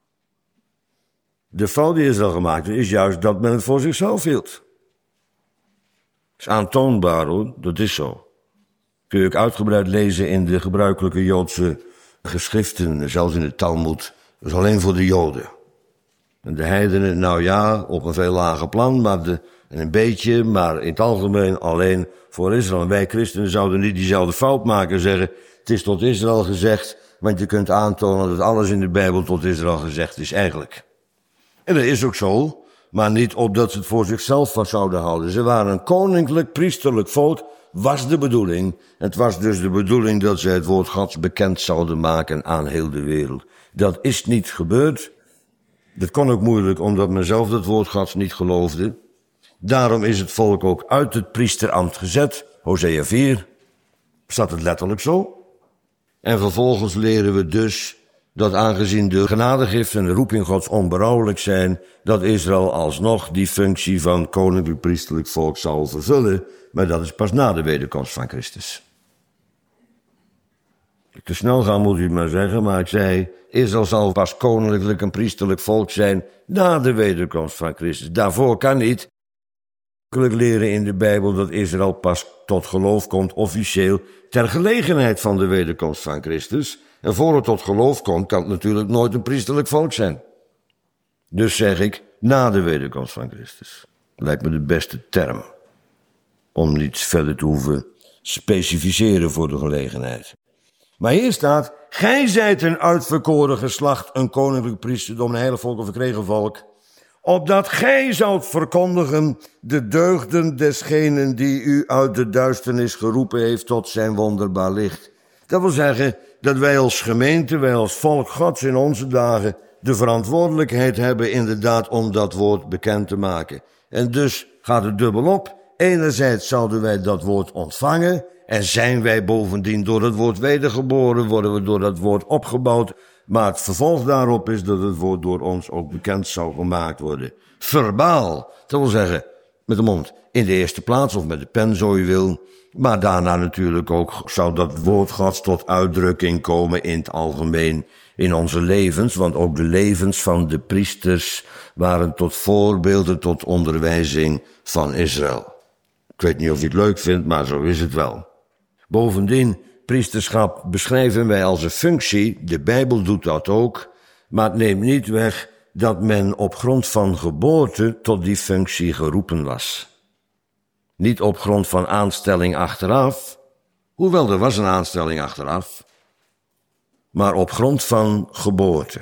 De fout die Israël gemaakt heeft, is juist dat men het voor zichzelf hield. Dat is aantoonbaar hoor, dat is zo. Kun je ook uitgebreid lezen in de gebruikelijke Joodse geschriften, zelfs in de Talmud. Dat is alleen voor de Joden. En de heidenen, nou ja, op een veel lager plan, maar de, een beetje, maar in het algemeen alleen voor Israël. En wij christenen zouden niet diezelfde fout maken en zeggen, het is tot Israël gezegd, want je kunt aantonen dat alles in de Bijbel tot Israël gezegd is eigenlijk. En dat is ook zo, maar niet opdat ze het voor zichzelf vast zouden houden. Ze waren een koninklijk, priesterlijk volk, was de bedoeling. Het was dus de bedoeling dat zij het woord Gods bekend zouden maken aan heel de wereld. Dat is niet gebeurd. Dat kon ook moeilijk, omdat men zelf het woord Gods niet geloofde. Daarom is het volk ook uit het priesterambt gezet. Hosea vier, staat het letterlijk zo. En vervolgens leren we dus dat aangezien de genadegift en de roeping Gods onberouwelijk zijn, dat Israël alsnog die functie van koninklijk priesterlijk volk zal vervullen, maar dat is pas na de wederkomst van Christus. Te snel gaan moet u het maar zeggen, maar ik zei, Israël zal pas koninklijk en priesterlijk volk zijn na de wederkomst van Christus. Daarvoor kan niet. We leren in de Bijbel dat Israël pas tot geloof komt officieel ter gelegenheid van de wederkomst van Christus. En voor het tot geloof komt, kan het natuurlijk nooit een priesterlijk volk zijn. Dus zeg ik, na de wederkomst van Christus. Lijkt me de beste term. Om niet verder te hoeven specificeren voor de gelegenheid. Maar hier staat, gij zijt een uitverkoren geslacht, een koninklijk priesterdom, een heilig volk of verkregen volk, opdat gij zoudt verkondigen de deugden desgenen die u uit de duisternis geroepen heeft tot zijn wonderbaar licht. Dat wil zeggen dat wij als gemeente, wij als volk Gods in onze dagen de verantwoordelijkheid hebben inderdaad om dat woord bekend te maken. En dus gaat het dubbel op. Enerzijds zouden wij dat woord ontvangen en zijn wij bovendien door het woord wedergeboren, worden we door dat woord opgebouwd. Maar het vervolg daarop is dat het woord door ons ook bekend zou gemaakt worden. Verbaal, dat wil zeggen met de mond in de eerste plaats of met de pen zo je wil. Maar daarna natuurlijk ook zou dat woord Gods tot uitdrukking komen in het algemeen in onze levens. Want ook de levens van de priesters waren tot voorbeelden, tot onderwijzing van Israël. Ik weet niet of je het leuk vindt, maar zo is het wel. Bovendien, priesterschap beschrijven wij als een functie, de Bijbel doet dat ook, maar het neemt niet weg dat men op grond van geboorte tot die functie geroepen was. Niet op grond van aanstelling achteraf, hoewel er was een aanstelling achteraf, maar op grond van geboorte.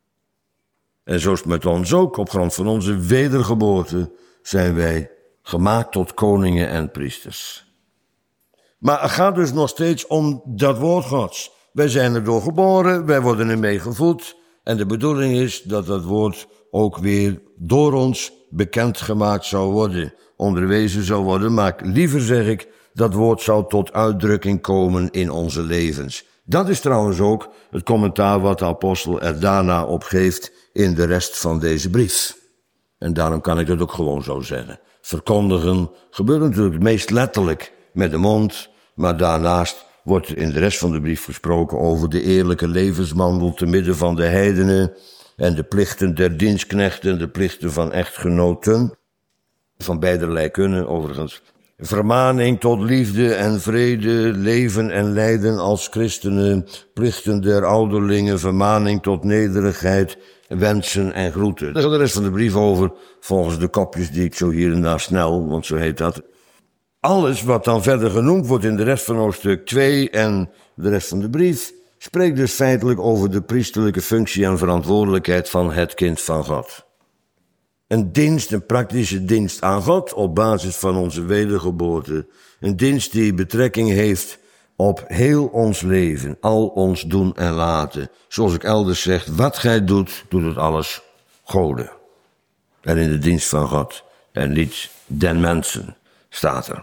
En zo is het met ons ook, op grond van onze wedergeboorte zijn wij gemaakt tot koningen en priesters. Maar het gaat dus nog steeds om dat woord Gods. Wij zijn erdoor geboren, wij worden ermee gevoed. En de bedoeling is dat dat woord ook weer door ons bekendgemaakt zou worden, onderwezen zou worden. Maar liever zeg ik, dat woord zou tot uitdrukking komen in onze levens. Dat is trouwens ook het commentaar wat de apostel er daarna op geeft in de rest van deze brief. En daarom kan ik dat ook gewoon zo zeggen. Verkondigen gebeurt natuurlijk het meest letterlijk met de mond, maar daarnaast wordt er in de rest van de brief gesproken over de eerlijke levenswandel te midden van de heidenen en de plichten der dienstknechten, de plichten van echtgenoten, van beiderlei kunnen overigens. Vermaning tot liefde en vrede, leven en lijden als christenen, plichten der ouderlingen, vermaning tot nederigheid, wensen en groeten. Daar gaat de rest van de brief over, volgens de kopjes die ik zo hier en daar snel, want zo heet dat. Alles wat dan verder genoemd wordt in de rest van hoofdstuk twee en de rest van de brief, spreekt dus feitelijk over de priesterlijke functie en verantwoordelijkheid van het kind van God. Een dienst, een praktische dienst aan God op basis van onze wedergeboorte. Een dienst die betrekking heeft op heel ons leven, al ons doen en laten. Zoals ik elders zeg, wat gij doet, doet het alles Gode. En in de dienst van God en niet den mensen, staat er.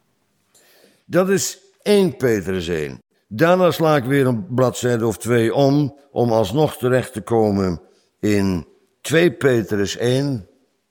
Dat is één Petrus één. Daarna sla ik weer een bladzijde of twee om, om alsnog terecht te komen in twee Petrus één,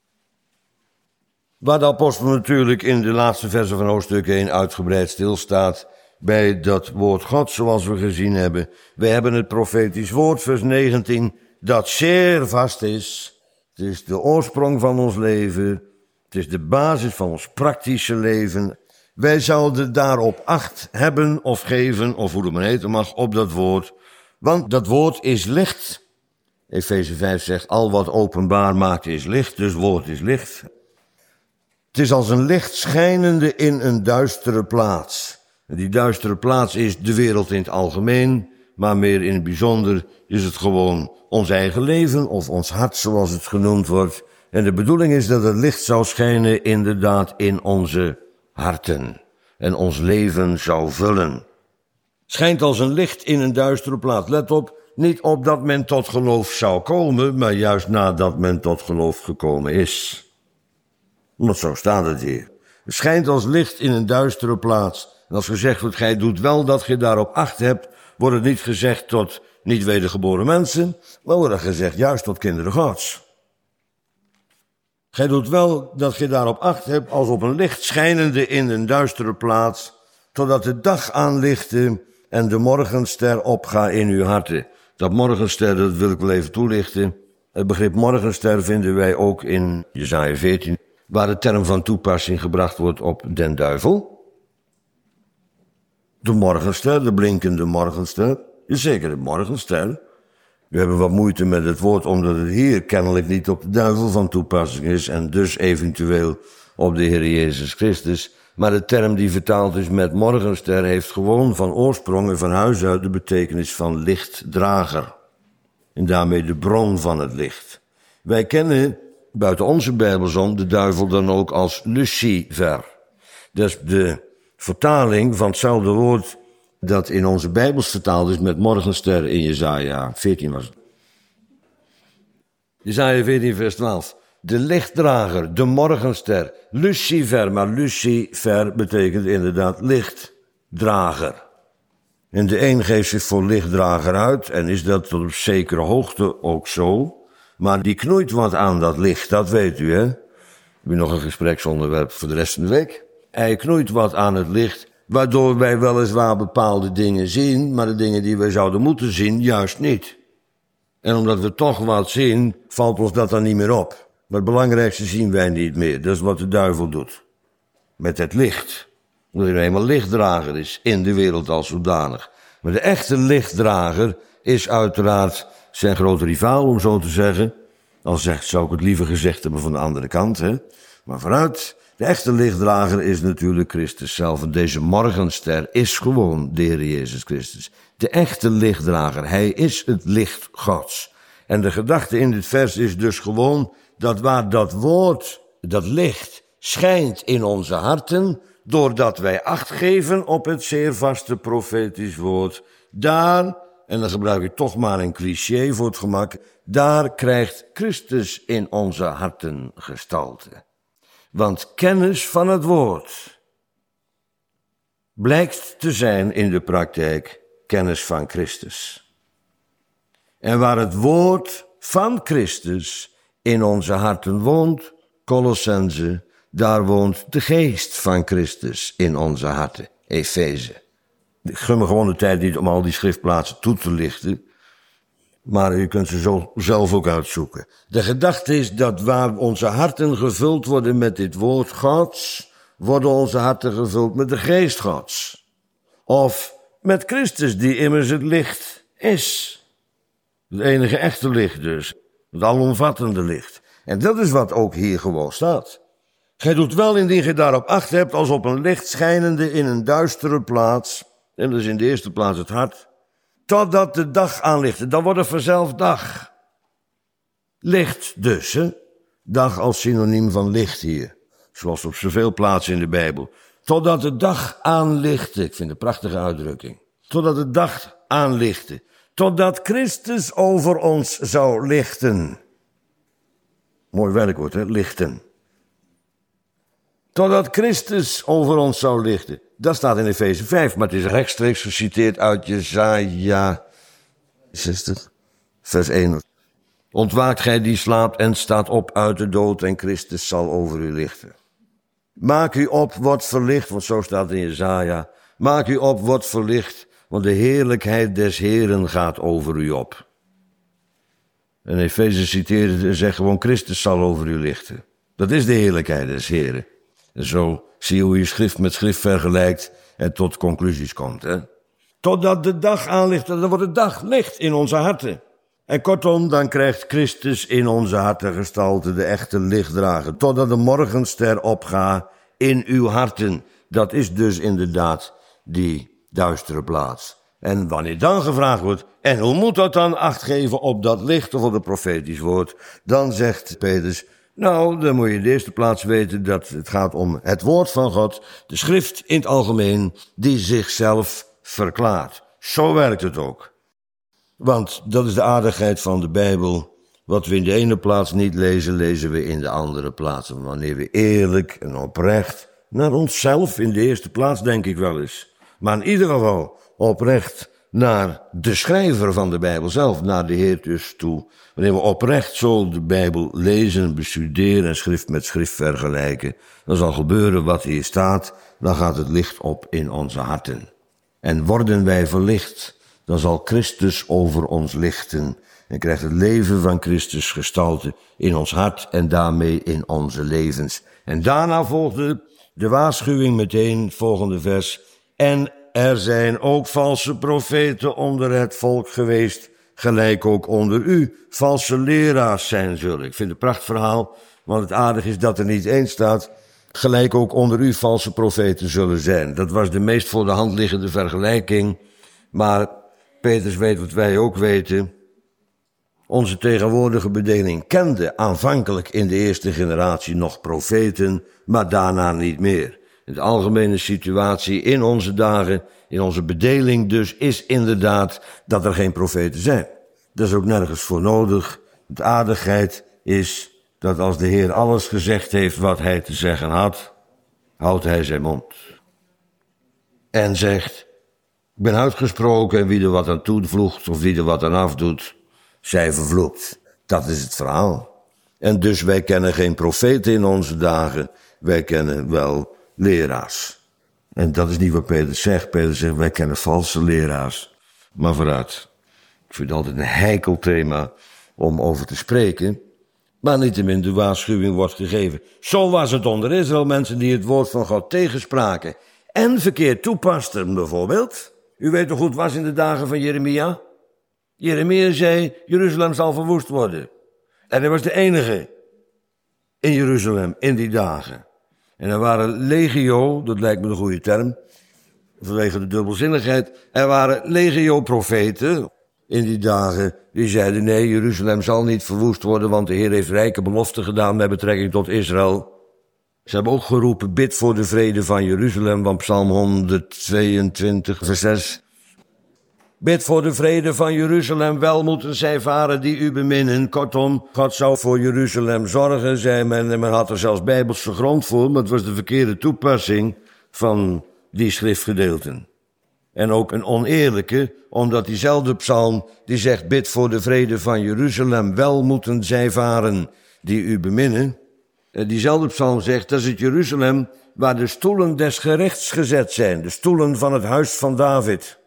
waar de apostel natuurlijk in de laatste versen van hoofdstuk één uitgebreid stilstaat bij dat woord God, zoals we gezien hebben. Wij hebben het profetisch woord, vers negentien, dat zeer vast is. Het is de oorsprong van ons leven, het is de basis van ons praktische leven. Wij zouden daarop acht hebben of geven, of hoe het maar heten mag, op dat woord. Want dat woord is licht. Efeze vijf zegt, al wat openbaar maakt is licht, dus woord is licht. Het is als een licht schijnende in een duistere plaats. En die duistere plaats is de wereld in het algemeen, maar meer in het bijzonder is het gewoon ons eigen leven of ons hart, zoals het genoemd wordt. En de bedoeling is dat het licht zou schijnen inderdaad in onze harten en ons leven zou vullen. Schijnt als een licht in een duistere plaats. Let op, niet opdat men tot geloof zou komen, maar juist nadat men tot geloof gekomen is. Want zo staat het hier. Het schijnt als licht in een duistere plaats. En als gezegd wordt, gij doet wel dat je daarop acht hebt, wordt het niet gezegd tot niet wedergeboren mensen, maar wordt het gezegd juist tot kinderen Gods. Gij doet wel dat je daarop acht hebt als op een licht schijnende in een duistere plaats, totdat de dag aanlichte en de morgenster opga in uw harten. Dat morgenster, dat wil ik wel even toelichten. Het begrip morgenster vinden wij ook in Jesaja veertien, waar de term van toepassing gebracht wordt op den duivel. De morgenster, de blinkende morgenster, is zeker de morgenster. We hebben wat moeite met het woord, omdat het hier kennelijk niet op de duivel van toepassing is en dus eventueel op de Heer Jezus Christus. Maar de term die vertaald is met morgenster heeft gewoon van oorsprong en van huis uit de betekenis van lichtdrager. En daarmee de bron van het licht. Wij kennen buiten onze Bijbels om de duivel dan ook als Lucifer. Dat is de vertaling van hetzelfde woord dat in onze Bijbels vertaald is met morgenster in Jesaja veertien was het. Jesaja veertien vers twaalf. De lichtdrager, de morgenster, Lucifer, maar Lucifer betekent inderdaad lichtdrager. En de een geeft zich voor lichtdrager uit en is dat tot op zekere hoogte ook zo. Maar die knoeit wat aan dat licht, dat weet u, hè. We hebben nog een gespreksonderwerp voor de rest van de week. Hij knoeit wat aan het licht, waardoor wij weliswaar bepaalde dingen zien, maar de dingen die wij zouden moeten zien, juist niet. En omdat we toch wat zien, valt ons dat dan niet meer op. Maar het belangrijkste zien wij niet meer. Dat is wat de duivel doet. Met het licht. Omdat hij eenmaal lichtdrager is in de wereld als zodanig. Maar de echte lichtdrager is uiteraard zijn grote rivaal, om zo te zeggen. Al zegt, zou ik het liever gezegd hebben van de andere kant, hè. Maar vooruit, de echte lichtdrager is natuurlijk Christus zelf. En deze morgenster is gewoon de Heer Jezus Christus. De echte lichtdrager, hij is het licht Gods. En de gedachte in dit vers is dus gewoon dat waar dat woord, dat licht, schijnt in onze harten, doordat wij acht geven op het zeer vaste profetisch woord, daar, en dan gebruik ik toch maar een cliché voor het gemak, daar krijgt Christus in onze harten gestalte. Want kennis van het woord blijkt te zijn in de praktijk kennis van Christus. En waar het woord van Christus in onze harten woont, Colossense, daar woont de geest van Christus in onze harten, Efeze. Ik gun me gewoon de tijd niet om al die schriftplaatsen toe te lichten, maar u kunt ze zo zelf ook uitzoeken. De gedachte is dat waar onze harten gevuld worden met dit woord Gods, worden onze harten gevuld met de geest Gods. Of met Christus, die immers het licht is. Het enige echte licht dus. Het alomvattende licht. En dat is wat ook hier gewoon staat. Gij doet wel indien gij daarop acht hebt als op een licht schijnende in een duistere plaats. En dat is in de eerste plaats het hart. Totdat de dag aanlicht. Dan wordt het vanzelf dag. Licht dus, hè. Dag als synoniem van licht hier. Zoals op zoveel plaatsen in de Bijbel. Totdat de dag aanlichtte. Ik vind het een prachtige uitdrukking. Totdat de dag aanlichtte. Totdat Christus over ons zou lichten. Mooi werkwoord, hè? Lichten. Totdat Christus over ons zou lichten. Dat staat in Efeze vijf, maar het is rechtstreeks geciteerd uit Jesaja zestig, vers één. Ontwaakt gij die slaapt en staat op uit de dood en Christus zal over u lichten. Maak u op, wordt verlicht, want zo staat het in Jesaja. Maak u op, wordt verlicht, want de heerlijkheid des Heeren gaat over u op. En Efeze citeert en zegt gewoon, Christus zal over u lichten. Dat is de heerlijkheid des Heeren. En zo zie je hoe je schrift met schrift vergelijkt en tot conclusies komt. Hè? Totdat de dag aanlicht, dan wordt de dag licht in onze harten. En kortom, dan krijgt Christus in onze harten gestalte de echte lichtdrager. Totdat de morgenster opgaat in uw harten. Dat is dus inderdaad die duistere plaats. En wanneer dan gevraagd wordt, en hoe moet dat dan acht geven op dat licht of op het profetisch woord? Dan zegt Petrus, nou, dan moet je in de eerste plaats weten dat het gaat om het woord van God, de schrift in het algemeen, die zichzelf verklaart. Zo werkt het ook. Want dat is de aardigheid van de Bijbel. Wat we in de ene plaats niet lezen, lezen we in de andere plaats. Wanneer we eerlijk en oprecht, naar onszelf in de eerste plaats denk ik wel eens, maar in ieder geval oprecht naar de schrijver van de Bijbel zelf, naar de Heer dus toe. Wanneer we oprecht zo de Bijbel lezen, bestuderen en schrift met schrift vergelijken, dan zal gebeuren wat hier staat, dan gaat het licht op in onze harten. En worden wij verlicht, dan zal Christus over ons lichten en krijgt het leven van Christus gestalte in ons hart en daarmee in onze levens. En daarna volgde de waarschuwing meteen, het volgende vers. En er zijn ook valse profeten onder het volk geweest, gelijk ook onder u valse leraars zijn zullen. Ik vind het een prachtverhaal, want het aardige is dat er niet eens staat, gelijk ook onder u valse profeten zullen zijn. Dat was de meest voor de hand liggende vergelijking, maar Petrus weet wat wij ook weten. Onze tegenwoordige bedeling kende aanvankelijk in de eerste generatie nog profeten, maar daarna niet meer. De algemene situatie in onze dagen, in onze bedeling dus, is inderdaad dat er geen profeten zijn. Dat is ook nergens voor nodig. De aardigheid is dat als de Heer alles gezegd heeft wat hij te zeggen had, houdt hij zijn mond. En zegt, ik ben uitgesproken en wie er wat aan toevoegt of wie er wat aan afdoet, zij vervloekt. Dat is het verhaal. En dus wij kennen geen profeten in onze dagen, wij kennen wel leraars. En dat is niet wat Peter zegt. Peter zegt, wij kennen valse leraars. Maar vooruit. Ik vind het altijd een heikel thema om over te spreken. Maar niettemin de waarschuwing wordt gegeven. Zo was het onder Israël, mensen die het woord van God tegenspraken en verkeerd toepasten bijvoorbeeld. U weet toch goed, was in de dagen van Jeremia? Jeremia zei, Jeruzalem zal verwoest worden. En hij was de enige in Jeruzalem in die dagen. En er waren legio, dat lijkt me een goede term, vanwege de dubbelzinnigheid. Er waren legio-profeten in die dagen die zeiden, nee, Jeruzalem zal niet verwoest worden, want de Heer heeft rijke beloften gedaan met betrekking tot Israël. Ze hebben ook geroepen, bid voor de vrede van Jeruzalem, want Psalm honderdtweeëntwintig, vers zes. Bid voor de vrede van Jeruzalem, wel moeten zij varen die u beminnen. Kortom, God zou voor Jeruzalem zorgen, zei men, en men had er zelfs bijbelse grond voor, maar het was de verkeerde toepassing van die schriftgedeelten. En ook een oneerlijke, omdat diezelfde psalm, die zegt, bid voor de vrede van Jeruzalem, wel moeten zij varen die u beminnen. En diezelfde psalm zegt, dat is het Jeruzalem waar de stoelen des gerechts gezet zijn, de stoelen van het huis van David.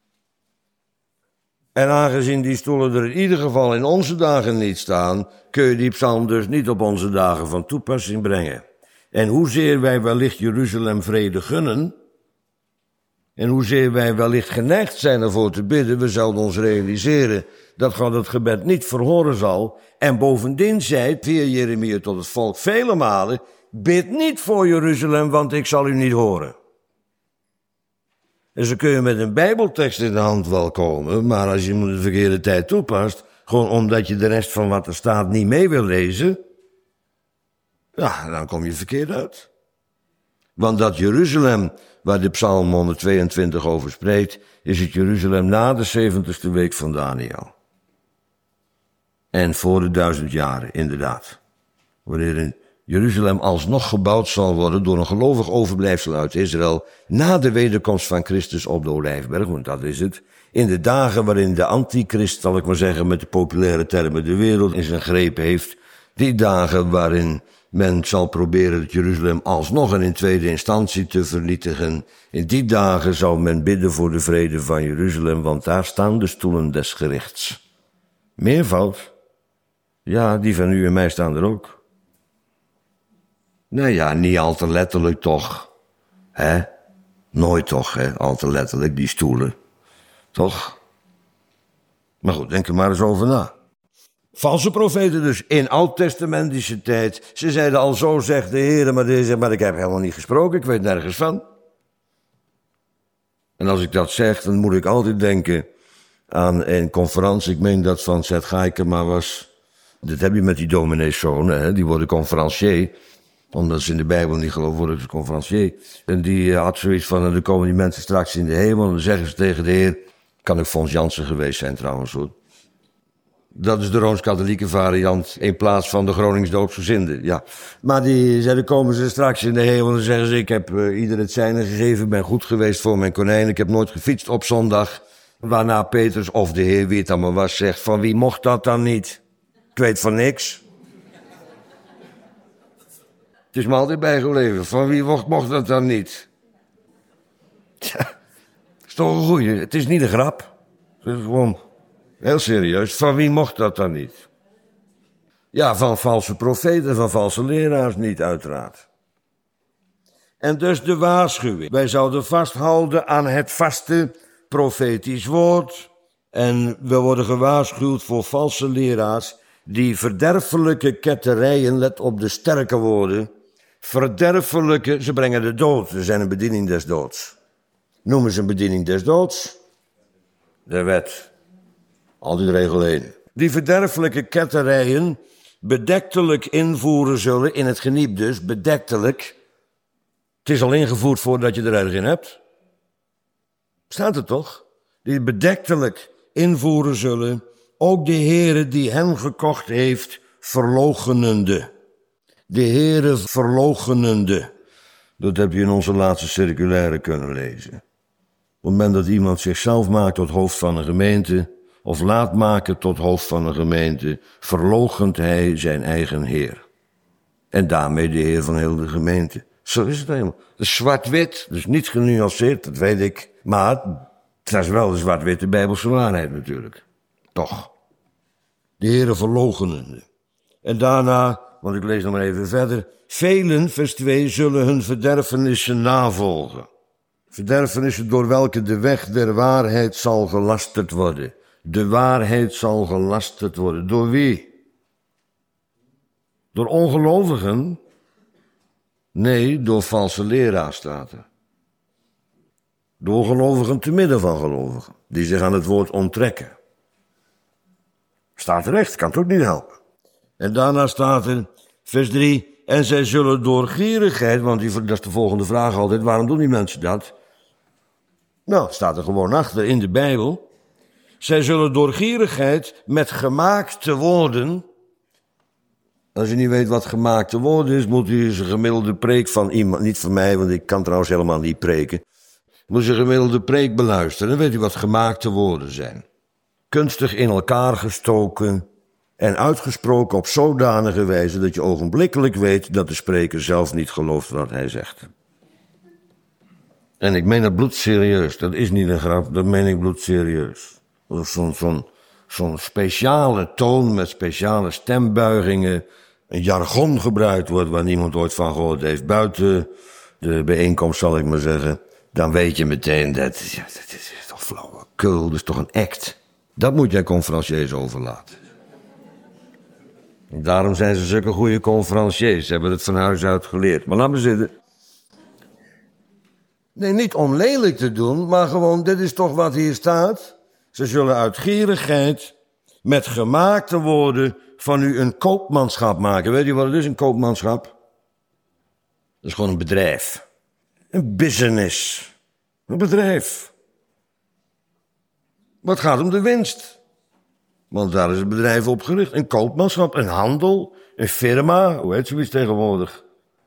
En aangezien die stoelen er in ieder geval in onze dagen niet staan, kun je die psalm dus niet op onze dagen van toepassing brengen. En hoezeer wij wellicht Jeruzalem vrede gunnen, en hoezeer wij wellicht geneigd zijn ervoor te bidden, we zouden ons realiseren dat God het gebed niet verhoren zal. En bovendien zei via Jeremia tot het volk vele malen, bid niet voor Jeruzalem, want ik zal u niet horen. En zo kun je met een bijbeltekst in de hand wel komen, maar als je hem de verkeerde tijd toepast, gewoon omdat je de rest van wat er staat niet mee wil lezen, ja, dan kom je verkeerd uit. Want dat Jeruzalem, waar de Psalm honderdtweeëntwintig over spreekt, is het Jeruzalem na de zeventigste week van Daniel. En voor de duizend jaren, inderdaad. Wanneer in Jeruzalem alsnog gebouwd zal worden door een gelovig overblijfsel uit Israël, na de wederkomst van Christus op de Olijfberg, want dat is het, in de dagen waarin de antichrist, zal ik maar zeggen met de populaire termen, de wereld in zijn greep heeft, die dagen waarin men zal proberen het Jeruzalem alsnog en in tweede instantie te vernietigen, in die dagen zal men bidden voor de vrede van Jeruzalem, want daar staan de stoelen des gerichts. Meervoud? Ja, die van u en mij staan er ook. Nou ja, niet al te letterlijk toch. Hè? Nooit toch, hè? Al te letterlijk, die stoelen. Toch? Maar goed, denk er maar eens over na. Valse profeten dus, in oud-testamentische tijd. Ze zeiden al, zo zegt de Heer, maar deze, maar ik heb helemaal niet gesproken, ik weet nergens van. En als ik dat zeg, dan moet ik altijd denken aan een conferentie, ik meen dat van Zet Gaikema was. Dat heb je met die domineeszonen, hè? Die worden conferencier. Omdat ze in de Bijbel niet geloven, worden ze conferencier. En die uh, had zoiets van, er komen die mensen straks in de hemel. En dan zeggen ze tegen de Heer, kan ook Fons Jansen geweest zijn trouwens hoor. Dat is de Rooms-Katholieke variant in plaats van de Gronings-doopsgezinden, ja. Maar die zeiden, komen ze straks in de hemel en dan zeggen ze, ik heb uh, ieder het zijne gegeven, ben goed geweest voor mijn konijn, ik heb nooit gefietst op zondag. Waarna Petrus, of de Heer, wie het dan maar was, zegt, van wie mocht dat dan niet? Ik weet van niks. Het is me altijd bijgebleven, van wie mocht, mocht dat dan niet? Tja, is toch een goeie, het is niet een grap. Het is gewoon... Heel serieus, van wie mocht dat dan niet? Ja, van valse profeten, van valse leraars niet, uiteraard. En dus de waarschuwing. Wij zouden vasthouden aan het vaste profetisch woord. En we worden gewaarschuwd voor valse leraars die verderfelijke ketterijen, let op de sterke woorden, verderfelijke, ze brengen de dood, ze zijn een bediening des doods. Noemen ze een bediening des doods? De wet. Altijd regel één. Die verderfelijke ketterijen bedektelijk invoeren zullen, in het geniep dus, bedektelijk. Het is al ingevoerd voordat je er erg in hebt. Staat er toch? Die bedektelijk invoeren zullen, ook de Heere die hen gekocht heeft, verloochenende. De Heere verloochenende. Dat heb je in onze laatste circulaire kunnen lezen. Op het moment dat iemand zichzelf maakt tot hoofd van een gemeente, of laat maken tot hoofd van een gemeente, verloochent hij zijn eigen Heer. En daarmee de Heer van heel de gemeente. Zo is het helemaal. Het is zwart-wit, dus niet genuanceerd, dat weet ik. Maar het is wel de zwart-witte Bijbelse waarheid natuurlijk. Toch. De Heere verloochenende. En daarna, want ik lees nog maar even verder. Velen, vers twee, zullen hun verderfenissen navolgen. Verderfenissen door welke de weg der waarheid zal gelasterd worden. De waarheid zal gelasterd worden. Door wie? Door ongelovigen? Nee, door valse leraars staat er. Door gelovigen te midden van gelovigen, die zich aan het woord onttrekken. Staat terecht, kan het ook niet helpen. En daarna staat er, vers drie, en zij zullen door gierigheid, want die, dat is de volgende vraag altijd, waarom doen die mensen dat? Nou, staat er gewoon achter in de Bijbel. Zij zullen door gierigheid met gemaakte woorden. Als je niet weet wat gemaakte woorden is, moet u eens een gemiddelde preek van iemand, niet van mij, want ik kan trouwens helemaal niet preken. Moet je een gemiddelde preek beluisteren, dan weet u wat gemaakte woorden zijn. Kunstig in elkaar gestoken en uitgesproken op zodanige wijze dat je ogenblikkelijk weet dat de spreker zelf niet gelooft wat hij zegt. En ik meen dat bloedserieus, dat is niet een grap, dat meen ik bloedserieus. Zo'n zo'n zo'n speciale toon met speciale stembuigingen, een jargon gebruikt wordt waar niemand ooit van gehoord heeft. Buiten de bijeenkomst zal ik maar zeggen, dan weet je meteen dat, ja, dat is toch flauwekul, dat is toch een act. Dat moet jij conferenciers overlaten. En daarom zijn ze zulke goede conferenciers, ze hebben het van huis uit geleerd. Maar laat me zitten. Nee, niet om lelijk te doen, maar gewoon, dit is toch wat hier staat. Ze zullen uit gierigheid met gemaakte woorden van u een koopmanschap maken. Weet je wat het is, een koopmanschap? Dat is gewoon een bedrijf. Een business. Een bedrijf. Maar het gaat om de winst. Want daar is het bedrijf op gericht. Een koopmanschap, een handel, een firma. Hoe heet zoiets tegenwoordig?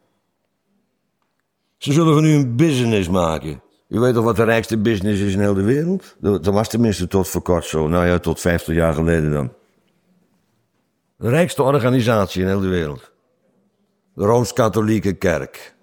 Ze zullen van u een business maken. U weet toch wat de rijkste business is in heel de wereld? Dat was tenminste tot voor kort zo. Nou ja, tot vijftig jaar geleden dan. De rijkste organisatie in heel de wereld. De Rooms-Katholieke Kerk.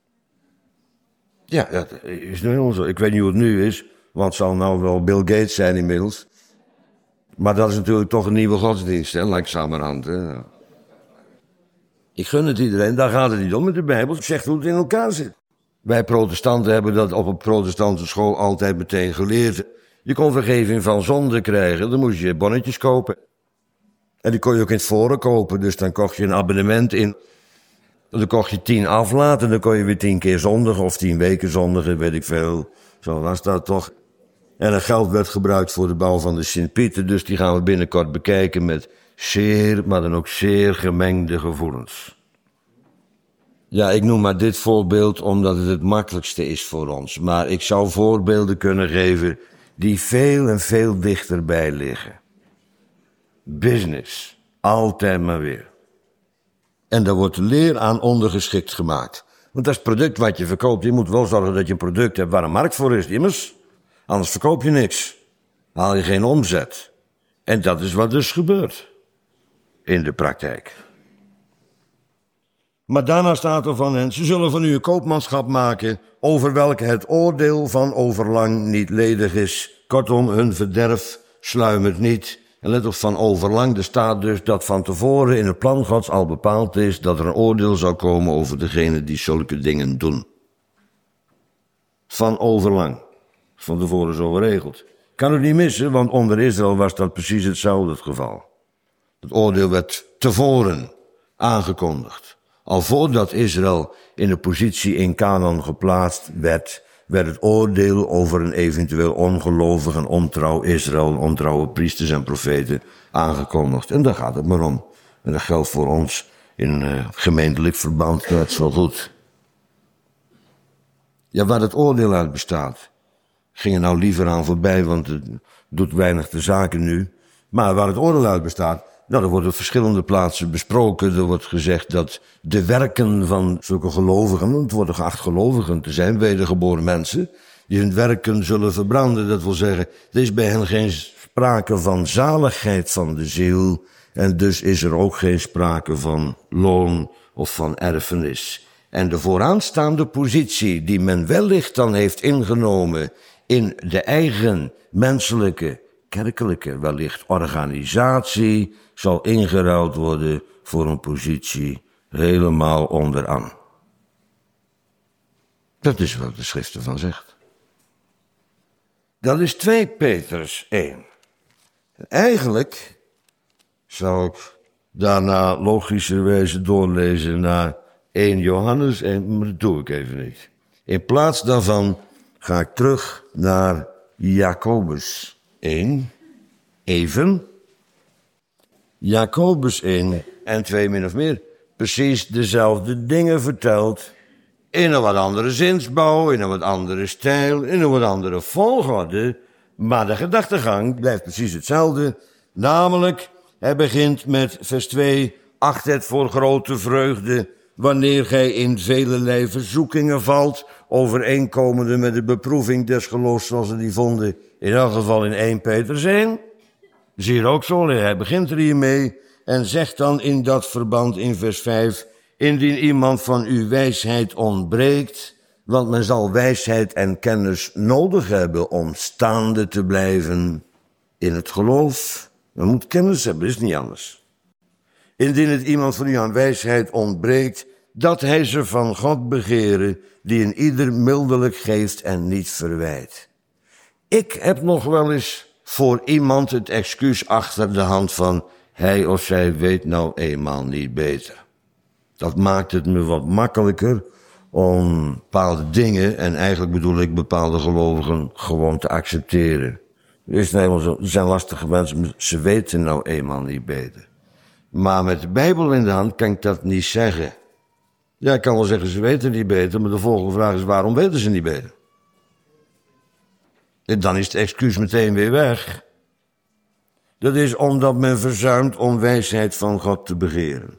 Ja, dat is nu helemaal zo. Ik weet niet hoe het nu is, want het zal nou wel Bill Gates zijn inmiddels. Maar dat is natuurlijk toch een nieuwe godsdienst, hè, langzamerhand. Hè. Ik gun het iedereen, daar gaat het niet om met de Bijbel. Het zegt hoe het in elkaar zit. Wij protestanten hebben dat op een protestantse school altijd meteen geleerd. Je kon vergeving van zonde krijgen, dan moest je bonnetjes kopen. En die kon je ook in het voren kopen, dus dan kocht je een abonnement in. Dan kocht je tien aflaten, dan kon je weer tien keer zondigen of tien weken zondigen, weet ik veel. Zo was dat toch. En dat geld werd gebruikt voor de bouw van de Sint-Pieter, dus die gaan we binnenkort bekijken met zeer, maar dan ook zeer gemengde gevoelens. Ja, ik noem maar dit voorbeeld omdat het het makkelijkste is voor ons. Maar ik zou voorbeelden kunnen geven die veel en veel dichterbij liggen. business. Altijd maar weer. En daar wordt de leer aan ondergeschikt gemaakt. Want dat is het product wat je verkoopt. Je moet wel zorgen dat je een product hebt waar een markt voor is, immers. Anders verkoop je niks. Haal je geen omzet. En dat is wat dus gebeurt. In de praktijk. Maar daarna staat er van hen, ze zullen van u een koopmanschap maken, over welke het oordeel van overlang niet ledig is. Kortom, hun verderf sluimert niet. En let op, van overlang, er staat dus dat van tevoren in het plan Gods al bepaald is dat er een oordeel zou komen over degene die zulke dingen doen. Van overlang. Van tevoren zo geregeld. Kan het niet missen, want onder Israël was dat precies hetzelfde het geval. Het oordeel werd tevoren aangekondigd. Al voordat Israël in de positie in Canaan geplaatst werd, werd het oordeel over een eventueel ongelovig en ontrouw Israël, ontrouwe priesters en profeten aangekondigd. En daar gaat het maar om. En dat geldt voor ons in uh, gemeentelijk verband net zo goed. Ja, waar het oordeel uit bestaat, ging er nou liever aan voorbij, want het doet weinig de zaken nu. Maar waar het oordeel uit bestaat, nou, er wordt op verschillende plaatsen besproken. Er wordt gezegd dat de werken van zulke gelovigen, het worden geacht gelovigen te zijn, wedergeboren mensen, die hun werken zullen verbranden. Dat wil zeggen, er is bij hen geen sprake van zaligheid van de ziel. En dus is er ook geen sprake van loon of van erfenis. En de vooraanstaande positie die men wellicht dan heeft ingenomen in de eigen menselijke, kerkelijke wellicht organisatie, zal ingeruild worden voor een positie helemaal onderaan. Dat is wat de schrift ervan zegt. Dat is twee Petrus één. Eigenlijk zou ik daarna logischerwijze doorlezen naar één Johannes één, maar dat doe ik even niet. In plaats daarvan ga ik terug naar Jacobus één, even. Jacobus één en twee min of meer precies dezelfde dingen vertelt, in een wat andere zinsbouw, in een wat andere stijl, in een wat andere volgorde, maar de gedachtegang blijft precies hetzelfde, namelijk, hij begint met vers twee, acht het voor grote vreugde, wanneer gij in velelei verzoekingen valt, overeenkomende met de beproeving des geloofs zoals ze die vonden, in elk geval in één Petrus één. Zie je ook zo, hij begint er hiermee en zegt dan in dat verband in vers vijf, indien iemand van uw wijsheid ontbreekt, want men zal wijsheid en kennis nodig hebben om staande te blijven in het geloof. Men moet kennis hebben, is niet anders. Indien het iemand van u aan wijsheid ontbreekt, dat hij ze van God begeren, die een ieder mildelijk geeft en niet verwijt. Ik heb nog wel eens voor iemand het excuus achter de hand van, hij of zij weet nou eenmaal niet beter. Dat maakt het me wat makkelijker om bepaalde dingen, en eigenlijk bedoel ik bepaalde gelovigen, gewoon te accepteren. Er is nou eenmaal zo, er zijn lastige mensen, ze weten nou eenmaal niet beter. Maar met de Bijbel in de hand kan ik dat niet zeggen. Ja, ik kan wel zeggen, ze weten niet beter, maar de volgende vraag is, waarom weten ze niet beter? En dan is het excuus meteen weer weg. Dat is omdat men verzuimt om wijsheid van God te begeren.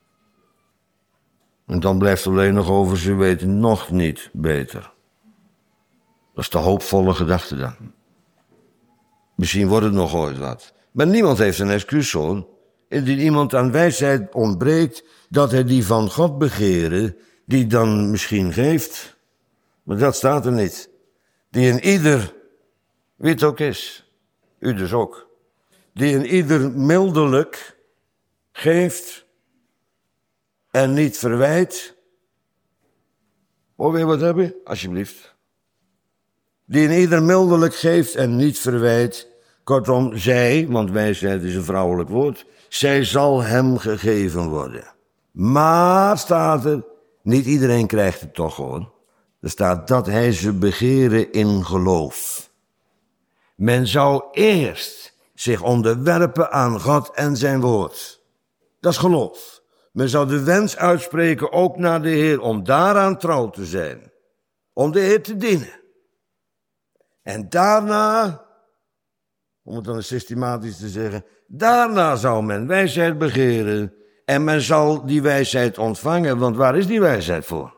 En dan blijft alleen nog over, ze weten nog niet beter. Dat is de hoopvolle gedachte dan. Misschien wordt het nog ooit wat. Maar niemand heeft een excuus hoor. Indien iemand aan wijsheid ontbreekt, dat hij die van God begeren, die dan misschien geeft. Maar dat staat er niet. Die in ieder, wie het ook is, u dus ook, die in ieder mildelijk geeft en niet verwijt. Wil je wat hebben? Alsjeblieft. Die in ieder mildelijk geeft en niet verwijt. Kortom, zij, want wijsheid is een vrouwelijk woord, zij zal hem gegeven worden. Maar, staat er, niet iedereen krijgt het toch gewoon. Er staat dat hij ze begeren in geloof. Men zou eerst zich onderwerpen aan God en zijn woord. Dat is geloof. Men zou de wens uitspreken ook naar de Heer om daaraan trouw te zijn. Om de Heer te dienen. En daarna om het dan eens systematisch te zeggen. Daarna zou men wijsheid begeren en men zal die wijsheid ontvangen, want waar is die wijsheid voor?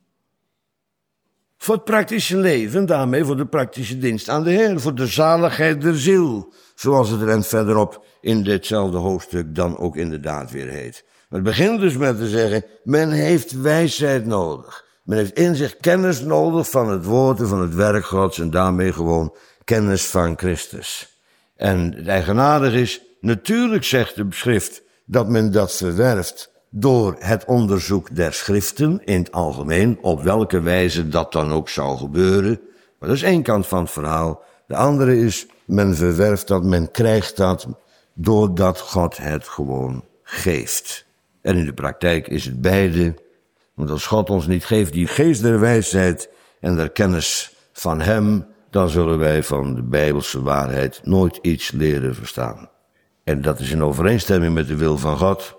Voor het praktische leven, daarmee voor de praktische dienst aan de Heer, voor de zaligheid der ziel, zoals het er verderop in ditzelfde hoofdstuk dan ook inderdaad weer heet. Het begint dus met te zeggen, men heeft wijsheid nodig. Men heeft in zich kennis nodig van het woord en van het werk Gods en daarmee gewoon kennis van Christus. En het eigenaardig is, natuurlijk zegt de schrift dat men dat verwerft door het onderzoek der schriften in het algemeen, op welke wijze dat dan ook zou gebeuren. Maar dat is één kant van het verhaal. De andere is, men verwerft dat, men krijgt dat doordat God het gewoon geeft. En in de praktijk is het beide. Want als God ons niet geeft die geest der wijsheid en der kennis van hem, dan zullen wij van de Bijbelse waarheid nooit iets leren verstaan. En dat is in overeenstemming met de wil van God.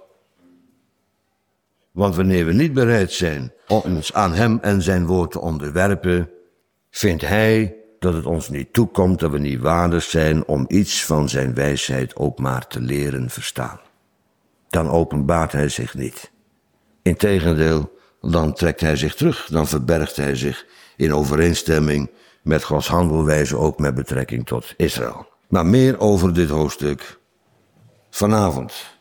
Want wanneer we niet bereid zijn om ons aan hem en zijn woord te onderwerpen, vindt hij dat het ons niet toekomt, dat we niet waardig zijn om iets van zijn wijsheid ook maar te leren verstaan. Dan openbaart hij zich niet. Integendeel, dan trekt hij zich terug, dan verbergt hij zich in overeenstemming met Gods handelwijze, ook met betrekking tot Israël. Maar meer over dit hoofdstuk vanavond.